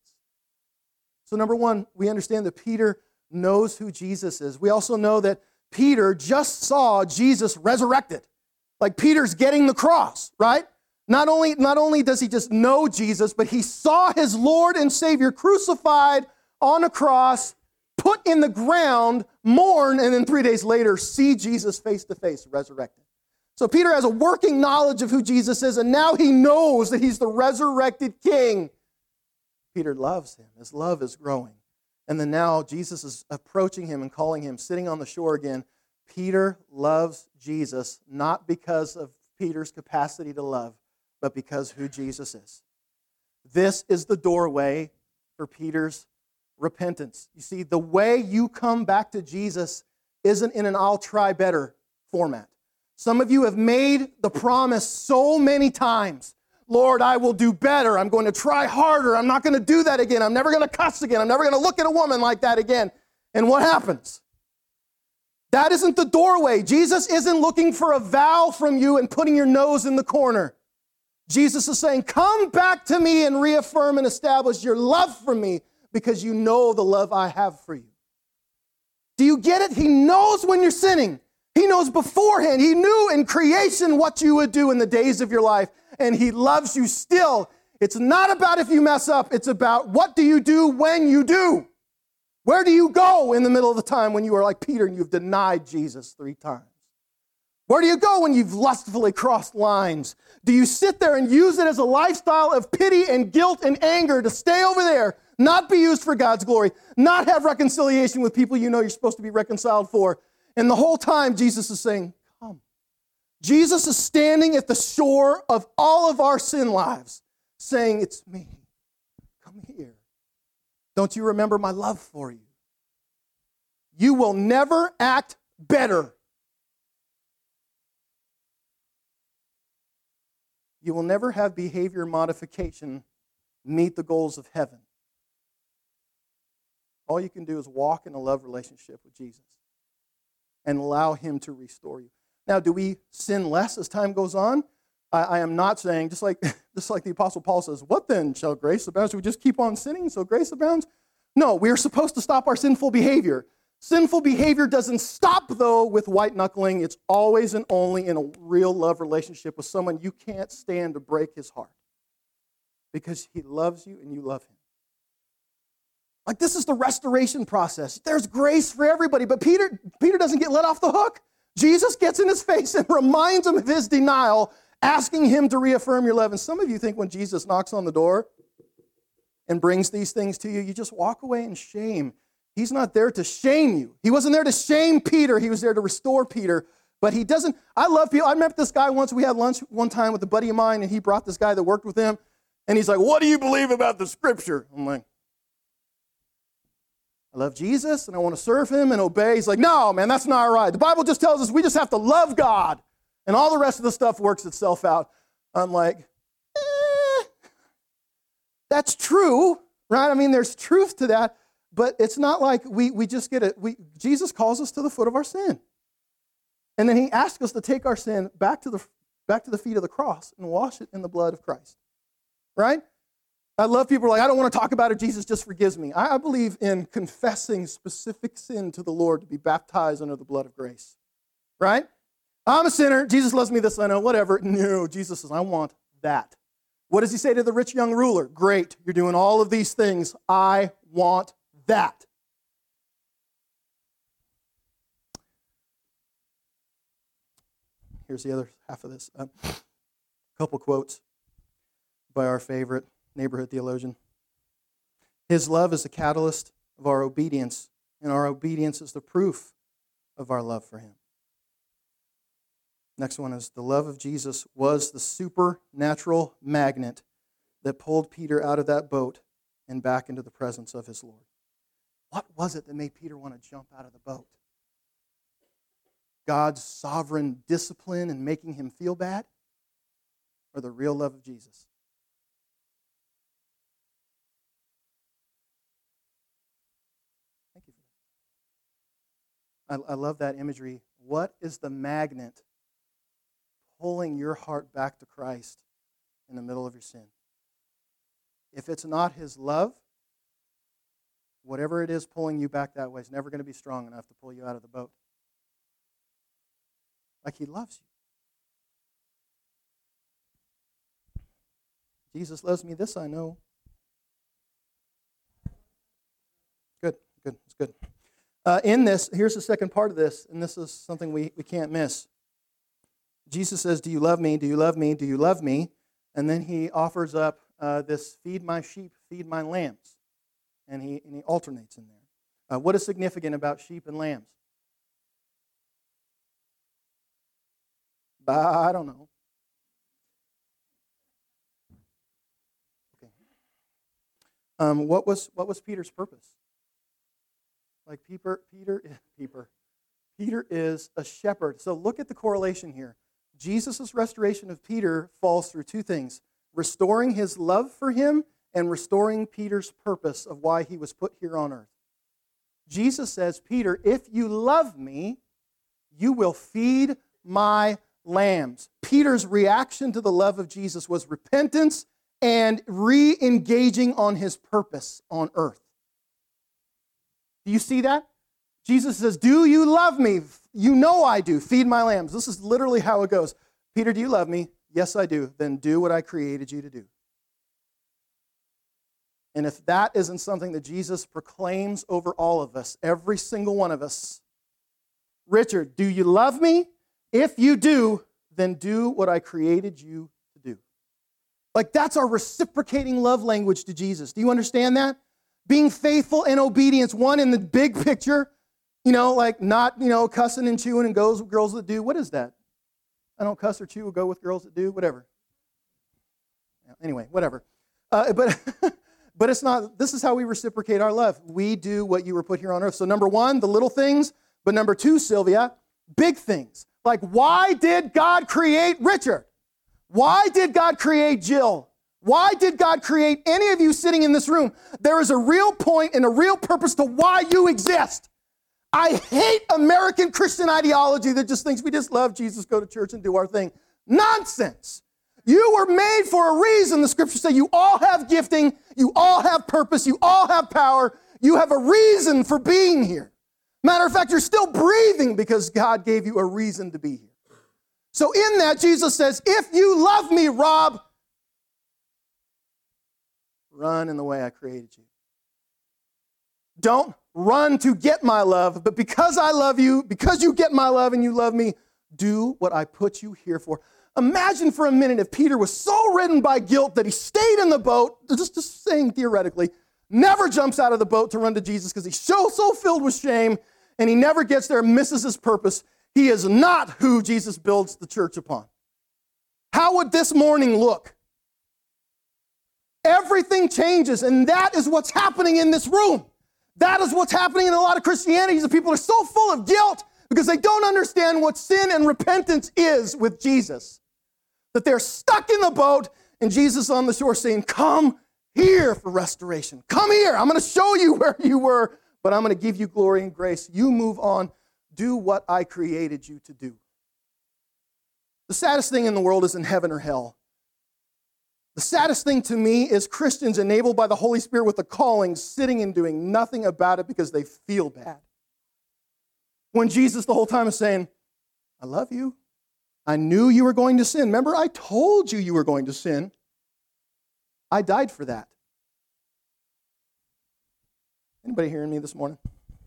[SPEAKER 1] So number one, we understand that Peter knows who Jesus is. We also know that Peter just saw Jesus resurrected. Like Peter's getting the cross, right? Not only does he just know Jesus, but he saw his Lord and Savior crucified on a cross, put in the ground, mourn, and then 3 days later see Jesus face to face, resurrected. So Peter has a working knowledge of who Jesus is, and now he knows that he's the resurrected King. Peter loves him. His love is growing. And then now Jesus is approaching him and calling him, sitting on the shore again. Peter loves Jesus, not because of Peter's capacity to love, but because who Jesus is. This is the doorway for Peter's repentance. You see, the way you come back to Jesus isn't in an I'll try better format. Some of you have made the promise so many times. Lord, I will do better. I'm going to try harder. I'm not going to do that again. I'm never going to cuss again. I'm never going to look at a woman like that again. And what happens? That isn't the doorway. Jesus isn't looking for a vow from you and putting your nose in the corner. Jesus is saying, come back to me and reaffirm and establish your love for me because you know the love I have for you. Do you get it? He knows when you're sinning. He knows beforehand. He knew in creation what you would do in the days of your life, and he loves you still. It's not about if you mess up. It's about what do you do when you do. Where do you go in the middle of the time when you are like Peter and you've denied Jesus 3 times? Where do you go when you've lustfully crossed lines? Do you sit there and use it as a lifestyle of pity and guilt and anger to stay over there, not be used for God's glory, not have reconciliation with people you know you're supposed to be reconciled for? And the whole time Jesus is saying, come. Jesus is standing at the shore of all of our sin lives saying, it's me. Come here. Don't you remember my love for you? You will never act better. you will never have behavior modification meet the goals of heaven. All you can do is walk in a love relationship with Jesus and allow him to restore you. Now, do we sin less as time goes on? I am not saying, just like the Apostle Paul says, what then? Shall grace abound? Should we just keep on sinning so grace abounds? No, we're supposed to stop our sinful behavior. Sinful behavior doesn't stop, though, with white-knuckling. It's always and only in a real love relationship with someone you can't stand to break his heart because he loves you and you love him. Like, this is the restoration process. There's grace for everybody, but Peter doesn't get let off the hook. Jesus gets in his face and reminds him of his denial, asking him to reaffirm your love. And some of you think when Jesus knocks on the door and brings these things to you, you just walk away in shame. He's not there to shame you. He wasn't there to shame Peter. He was there to restore Peter. But he doesn't. I love people. I met this guy once. We had lunch one time with a buddy of mine, and he brought this guy that worked with him. And he's like, what do you believe about the Scripture? I'm like, I love Jesus, and I want to serve him and obey. He's like, no, man, that's not right. The Bible just tells us we just have to love God, and all the rest of the stuff works itself out. I'm like, that's true, right? I mean, there's truth to that, but it's not like we just get it. Jesus calls us to the foot of our sin. And then he asks us to take our sin back to the feet of the cross and wash it in the blood of Christ, right? I love people who are like, I don't want to talk about it. Jesus just forgives me. I believe in confessing specific sin to the Lord to be baptized under the blood of grace, right? I'm a sinner. Jesus loves me, this I know, whatever. No, Jesus says, I want that. What does he say to the rich young ruler? Great, you're doing all of these things. I want that. Here's the other half of this. A couple quotes by our favorite neighborhood theologian. His love is the catalyst of our obedience, and our obedience is the proof of our love for him. Next one is the love of Jesus was the supernatural magnet that pulled Peter out of that boat and back into the presence of his Lord. What was it that made Peter want to jump out of the boat? God's sovereign discipline and making him feel bad? Or the real love of Jesus? Thank you for that. I love that imagery. What is the magnet pulling your heart back to Christ in the middle of your sin? If it's not his love, whatever it is pulling you back that way is never going to be strong enough to pull you out of the boat. Like he loves you. Jesus loves me, this I know. Good, it's good. In this, here's the second part of this, and this is something we can't miss. Jesus says, do you love me? Do you love me? Do you love me? And then he offers up this feed my sheep, feed my lambs. And he alternates in there. What is significant about sheep and lambs? I don't know. Okay. What was Peter's purpose? Like Peter is a shepherd. So look at the correlation here. Jesus' restoration of Peter falls through two things: restoring his love for him and restoring Peter's purpose of why he was put here on earth. Jesus says, Peter, if you love me, you will feed my lambs. Peter's reaction to the love of Jesus was repentance and re-engaging on his purpose on earth. Do you see that? Jesus says, do you love me? You know I do. Feed my lambs. This is literally how it goes. Peter, do you love me? Yes, I do. Then do what I created you to do. And if that isn't something that Jesus proclaims over all of us, every single one of us, Richard, do you love me? If you do, then do what I created you to do. Like, that's our reciprocating love language to Jesus. Do you understand that? Being faithful and obedience, one in the big picture, like not, cussing and chewing and goes with girls that do. What is that? I don't cuss or chew or go with girls that do, whatever. Anyway, whatever. But it's not, this is how we reciprocate our love. We do what you were put here on earth. So number one, the little things. But number two, Sylvia, big things. Like, why did God create Richard? Why did God create Jill? Why did God create any of you sitting in this room? There is a real point and a real purpose to why you exist. I hate American Christian ideology that just thinks we just love Jesus, go to church, and do our thing. Nonsense. You were made for a reason. The scriptures say you all have gifting, you all have purpose, you all have power. You have a reason for being here. Matter of fact, you're still breathing because God gave you a reason to be here. So in that, Jesus says, if you love me, Rob, run in the way I created you. Don't run to get my love, but because I love you, because you get my love and you love me, do what I put you here for. Imagine for a minute if Peter was so ridden by guilt that he stayed in the boat, just saying theoretically, never jumps out of the boat to run to Jesus because he's so filled with shame, and he never gets there, misses his purpose. He is not who Jesus builds the church upon. How would this morning look? Everything changes, and that is what's happening in this room. That is what's happening in a lot of Christianity. The people are so full of guilt because they don't understand what sin and repentance is with Jesus. That they're stuck in the boat, and Jesus on the shore saying, come here for restoration. Come here. I'm going to show you where you were, but I'm going to give you glory and grace. You move on. Do what I created you to do. The saddest thing in the world isn't heaven or hell. The saddest thing to me is Christians enabled by the Holy Spirit with a calling, sitting and doing nothing about it because they feel bad. When Jesus the whole time is saying, I love you. I knew you were going to sin. Remember, I told you you were going to sin. I died for that. Anybody hearing me this morning?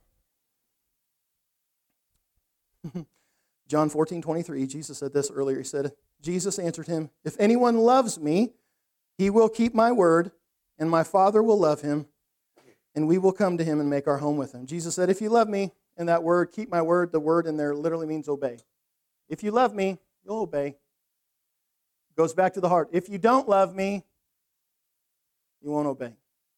[SPEAKER 1] John 14:23, Jesus said this earlier. He said, Jesus answered him, if anyone loves me, he will keep my word, and my Father will love him, and we will come to him and make our home with him. Jesus said, if you love me, and that word, keep my word, the word in there literally means obey. If you love me, you'll obey. It goes back to the heart. If you don't love me, you won't obey.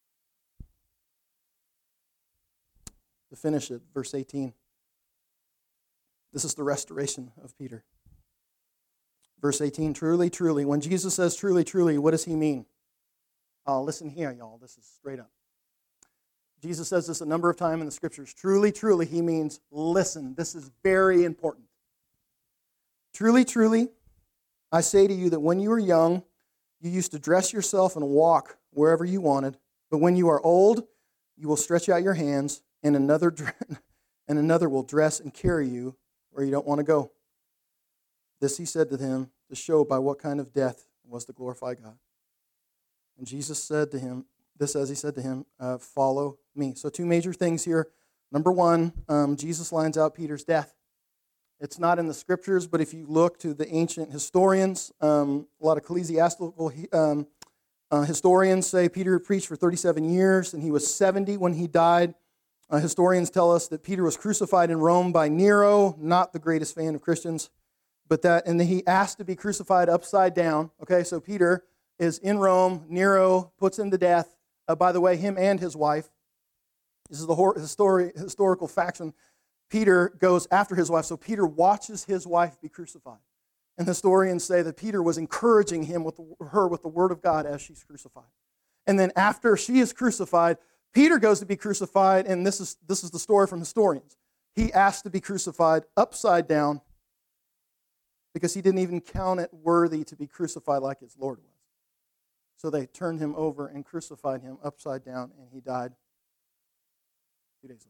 [SPEAKER 1] To finish it, verse 18. This is the restoration of Peter. Verse 18, truly, truly. When Jesus says truly, truly, what does he mean? Oh, listen here, y'all. This is straight up. Jesus says this a number of times in the scriptures. Truly, truly, he means listen. This is very important. Truly, truly, I say to you that when you were young, you used to dress yourself and walk wherever you wanted. But when you are old, you will stretch out your hands, and another will dress and carry you where you don't want to go. This he said to him to show by what kind of death was to glorify God. And Jesus said to him, this as he said to him, follow me. So two major things here. Number one, Jesus lines out Peter's death. It's not in the scriptures, but if you look to the ancient historians, a lot of ecclesiastical historians say Peter preached for 37 years, and he was 70 when he died. Historians tell us that Peter was crucified in Rome by Nero, not the greatest fan of Christians, and then he asked to be crucified upside down. Okay, so Peter is in Rome. Nero puts him to death. By the way, him and his wife. This is the historical faction. Peter goes after his wife, so Peter watches his wife be crucified. And historians say that Peter was encouraging her with the word of God as she's crucified. And then after she is crucified, Peter goes to be crucified, and this is the story from historians. He asked to be crucified upside down because he didn't even count it worthy to be crucified like his Lord was. So they turned him over and crucified him upside down, and he died 2 days later.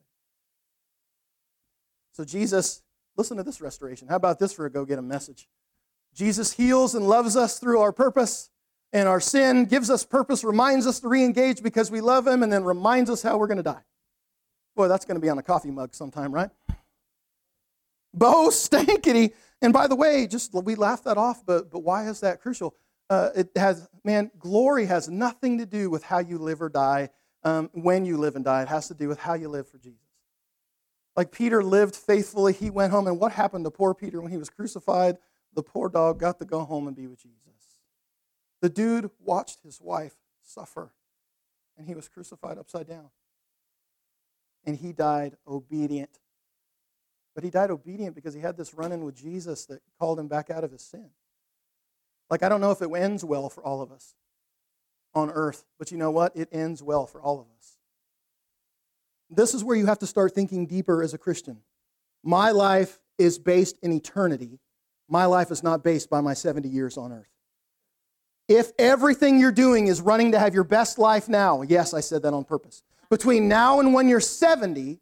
[SPEAKER 1] So Jesus, listen to this restoration. How about this for a go-get-em message? Jesus heals and loves us through our purpose and our sin, gives us purpose, reminds us to re-engage because we love him, and then reminds us how we're going to die. Boy, that's going to be on a coffee mug sometime, right? Bo stankety. And by the way, we laugh that off, but why is that crucial? Glory has nothing to do with how you live or die, when you live and die. It has to do with how you live for Jesus. Like Peter lived faithfully. He went home, and what happened to poor Peter when he was crucified? The poor dog got to go home and be with Jesus. The dude watched his wife suffer, and he was crucified upside down. And he died obedient. But he died obedient because he had this run-in with Jesus that called him back out of his sin. Like, I don't know if it ends well for all of us on earth, but you know what? It ends well for all of us. This is where you have to start thinking deeper as a Christian. My life is based in eternity. My life is not based by my 70 years on earth. If everything you're doing is running to have your best life now, yes, I said that on purpose, between now and when you're 70,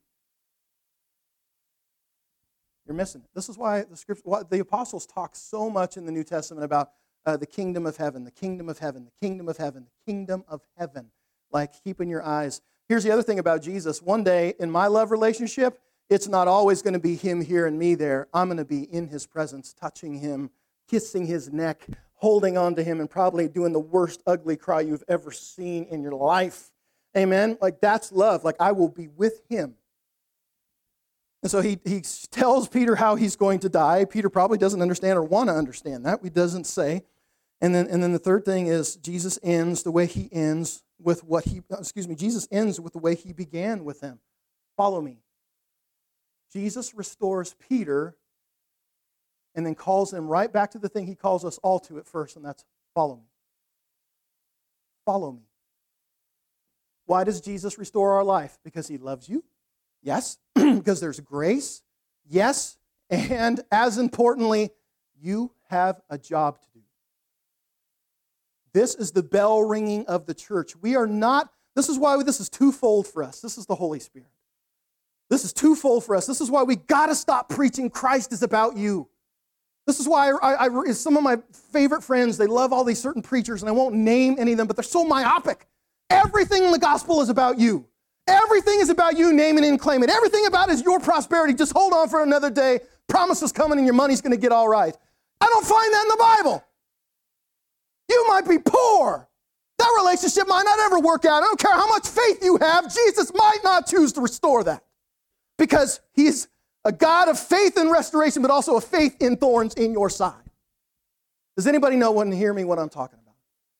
[SPEAKER 1] you're missing it. This is why the apostles talk so much in the New Testament about the kingdom of heaven, the kingdom of heaven, the kingdom of heaven, the kingdom of heaven, like keeping your eyes. Here's the other thing about Jesus. One day in my love relationship, it's not always going to be him here and me there. I'm going to be in his presence, touching him, kissing his neck, holding on to him, and probably doing the worst ugly cry you've ever seen in your life. Amen? Like, that's love. Like, I will be with him. And so he tells Peter how he's going to die. Peter probably doesn't understand or want to understand that. He doesn't say. And then the third thing is Jesus ends the way he ends with Jesus ends with the way he began with them. Follow me. Jesus restores Peter and then calls him right back to the thing he calls us all to at first, and that's follow me. Follow me. Why does Jesus restore our life? Because he loves you? Yes. Because there's grace? Yes. And as importantly, you have a job to do. This is the bell ringing of the church. This is why this is twofold for us. This is the Holy Spirit. This is twofold for us. This is why we got to stop preaching Christ is about you. This is why some of my favorite friends, they love all these certain preachers, and I won't name any of them, but they're so myopic. Everything in the gospel is about you. Everything is about you, name it and claim it. Everything about it is your prosperity. Just hold on for another day. Promise is coming and your money's going to get all right. I don't find that in the Bible. You might be poor. That relationship might not ever work out. I don't care how much faith you have. Jesus might not choose to restore that because he's a God of faith and restoration, but also a faith in thorns in your side. Does anybody know and hear me what I'm talking about?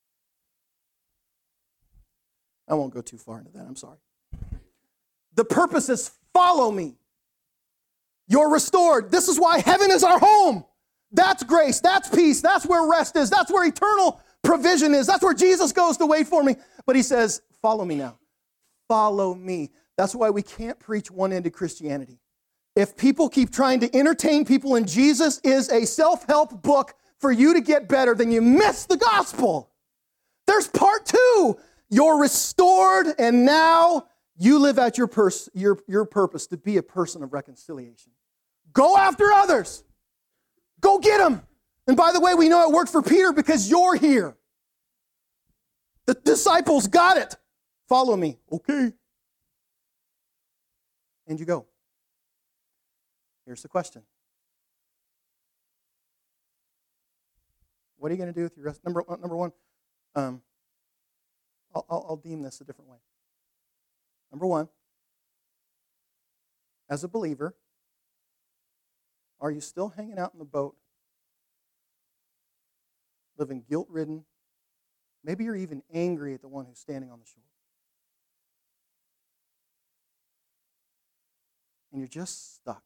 [SPEAKER 1] I won't go too far into that. I'm sorry. The purpose is follow me. You're restored. This is why heaven is our home. That's grace. That's peace. That's where rest is. That's where eternal provision is. That's where Jesus goes to wait for me. But he says, follow me now. Follow me. That's why we can't preach one-ended Christianity. If people keep trying to entertain people and Jesus is a self-help book for you to get better, then you miss the gospel. There's part 2. You're restored, and now you live out your purpose to be a person of reconciliation. Go after others. Go get them. And by the way, we know it worked for Peter because you're here. The disciples got it. Follow me. Okay. And you go. Here's the question. What are you going to do with your rest? Number one, I'll deem this a different way. Number one, as a believer, are you still hanging out in the boat, living guilt-ridden? Maybe you're even angry at the one who's standing on the shore. And you're just stuck.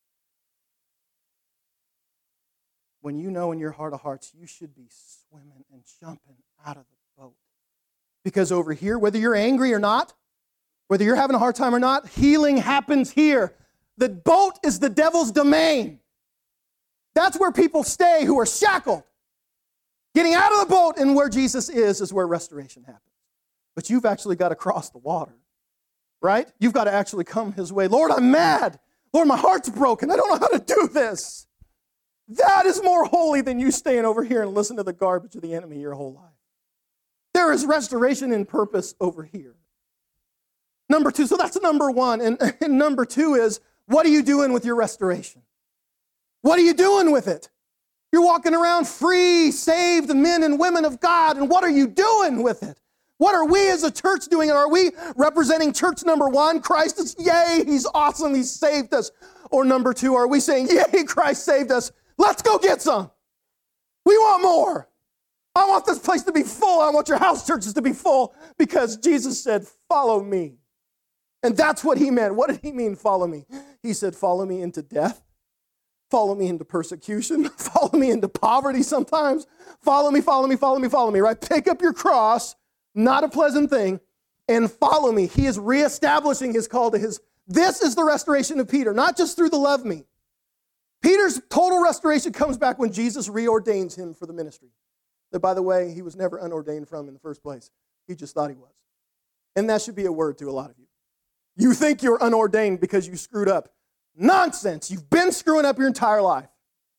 [SPEAKER 1] When you know in your heart of hearts you should be swimming and jumping out of the boat. Because over here, whether you're angry or not, whether you're having a hard time or not, healing happens here. The boat is the devil's domain. That's where people stay who are shackled. Getting out of the boat and where Jesus is where restoration happens. But you've actually got to cross the water, right? You've got to actually come his way. Lord, I'm mad. Lord, my heart's broken. I don't know how to do this. That is more holy than you staying over here and listening to the garbage of the enemy your whole life. There is restoration and purpose over here. Number 2, so that's number 1. And number 2 is, what are you doing with your restoration? What are you doing with it? You're walking around free, saved men and women of God, and what are you doing with it? What are we as a church doing? Are we representing church number 1? Christ is, yay, he's awesome, he's saved us. Or number 2, are we saying, yay, Christ saved us, let's go get some. We want more. I want this place to be full. I want your house churches to be full because Jesus said, follow me. And that's what he meant. What did he mean, follow me? He said, follow me into death. Follow me into persecution. Follow me into poverty sometimes. Follow me, follow me, follow me, follow me, right? Pick up your cross, not a pleasant thing, and follow me. He is reestablishing his call to his. This is the restoration of Peter, not just through the love me. Peter's total restoration comes back when Jesus reordains him for the ministry. That, by the way, he was never unordained from in the first place. He just thought he was. And that should be a word to a lot of you. You think you're unordained because you screwed up. Nonsense. You've been screwing up your entire life.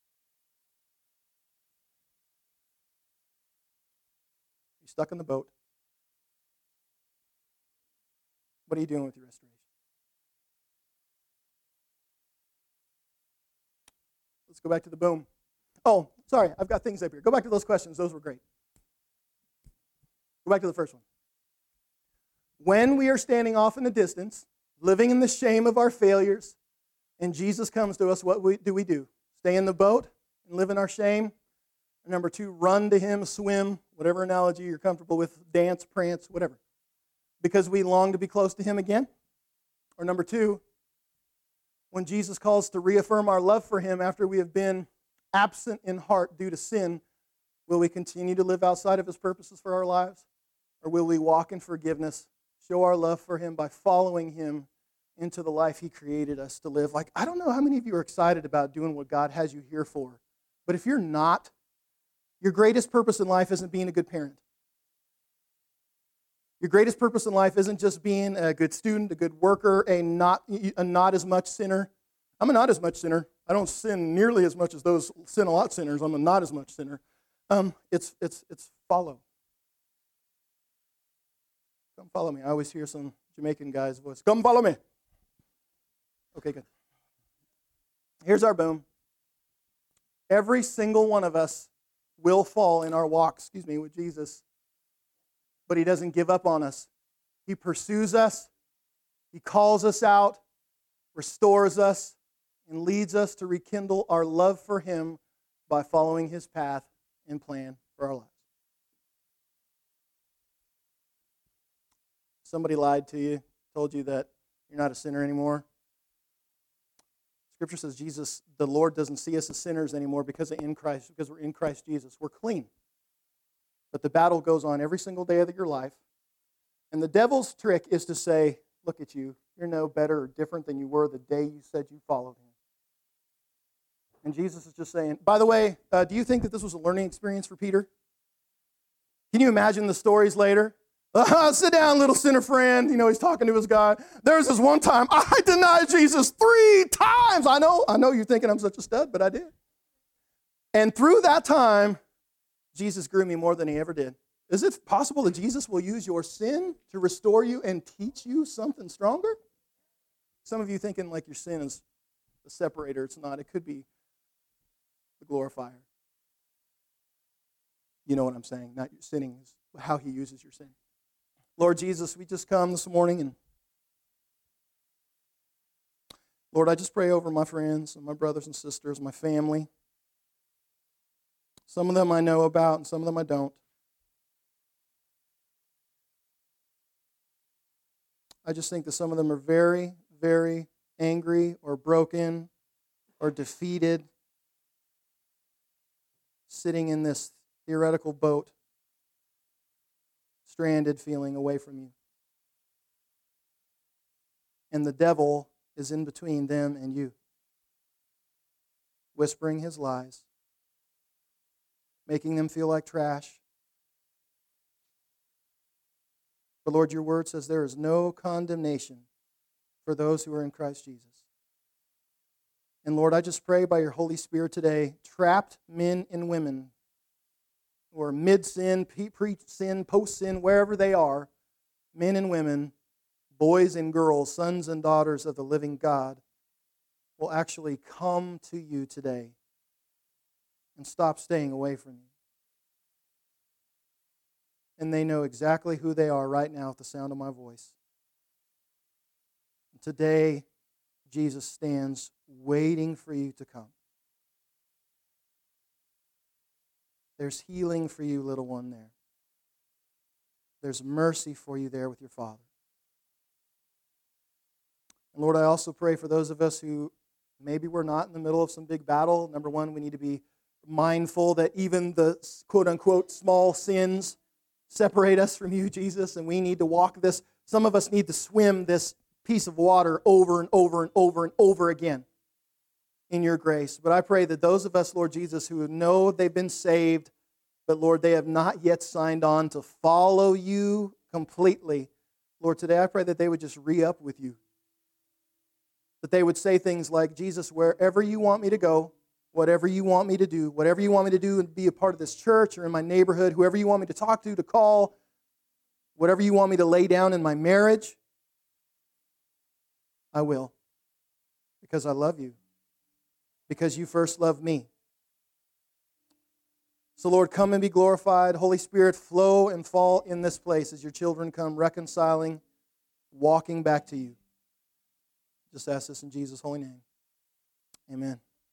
[SPEAKER 1] You're stuck in the boat. What are you doing with your restoration? Let's go back to the boom. Oh, sorry, I've got things up here. Go back to those questions. Those were great. Go back to the first one. When we are standing off in the distance, living in the shame of our failures, and Jesus comes to us, what do we do? Stay in the boat and live in our shame? Or number 2, run to him, swim, whatever analogy you're comfortable with, dance, prance, whatever. Because we long to be close to him again? Or number 2, when Jesus calls to reaffirm our love for him after we have been absent in heart due to sin, will we continue to live outside of his purposes for our lives? Or will we walk in forgiveness, show our love for him by following him into the life he created us to live? Like, I don't know how many of you are excited about doing what God has you here for, but if you're not, your greatest purpose in life isn't being a good parent. Your greatest purpose in life isn't just being a good student, a good worker, a not as much sinner. I'm a not as much sinner. I don't sin nearly as much as those sin a lot sinners. I'm a not as much sinner. It's follow. Come follow me. I always hear some Jamaican guy's voice. Come follow me. Okay, good. Here's our boom. Every single one of us will fall in our walk, with Jesus. But he doesn't give up on us. He pursues us. He calls us out, restores us, and leads us to rekindle our love for him by following his path and plan for our lives. Somebody lied to you, told you that you're not a sinner anymore. Scripture says the Lord doesn't see us as sinners anymore because we're in Christ Jesus. We're clean. But the battle goes on every single day of your life. And the devil's trick is to say, look at you. You're no better or different than you were the day you said you followed him. And Jesus is just saying, by the way, do you think that this was a learning experience for Peter? Can you imagine the stories later? Sit down, little sinner friend. He's talking to his God. There's this one time, I denied Jesus 3 times. I know you're thinking I'm such a stud, but I did. And through that time, Jesus grew me more than he ever did. Is it possible that Jesus will use your sin to restore you and teach you something stronger? Some of you thinking like your sin is the separator. It's not. It could be the glorifier. You know what I'm saying? Not your sinning, is how he uses your sin. Lord Jesus, we just come this morning and Lord, I just pray over my friends and my brothers and sisters, my family. Some of them I know about and some of them I don't. I just think that some of them are very, very angry or broken or defeated, sitting in this theoretical boat, stranded, feeling away from you. And the devil is in between them and you, whispering his lies, making them feel like trash. But Lord, your word says there is no condemnation for those who are in Christ Jesus. And Lord, I just pray by your Holy Spirit today, trapped men and women who are mid-sin, pre-sin, post-sin, wherever they are, men and women, boys and girls, sons and daughters of the living God, will actually come to you today and stop staying away from you. And they know exactly who they are right now at the sound of my voice. Today, Jesus stands waiting for you to come. There's healing for you, little one, there. There's mercy for you there with your Father. And Lord, I also pray for those of us who Maybe we're not in the middle of some big battle. Number one, we need to be mindful that even the quote-unquote small sins separate us from you, Jesus, and we need to walk this. Some of us need to swim this piece of water over and over and over and over again in your grace. But I pray that those of us, Lord Jesus, who know they've been saved, but Lord, they have not yet signed on to follow you completely, Lord, today I pray that they would just re-up with you. That they would say things like, Jesus, wherever you want me to go, whatever you want me to do, whatever you want me to do and be a part of this church or in my neighborhood, whoever you want me to talk to call, whatever you want me to lay down in my marriage, I will. Because I love you. Because you first loved me. So Lord, come and be glorified. Holy Spirit, flow and fall in this place as your children come reconciling, walking back to you. Just ask this in Jesus' holy name. Amen.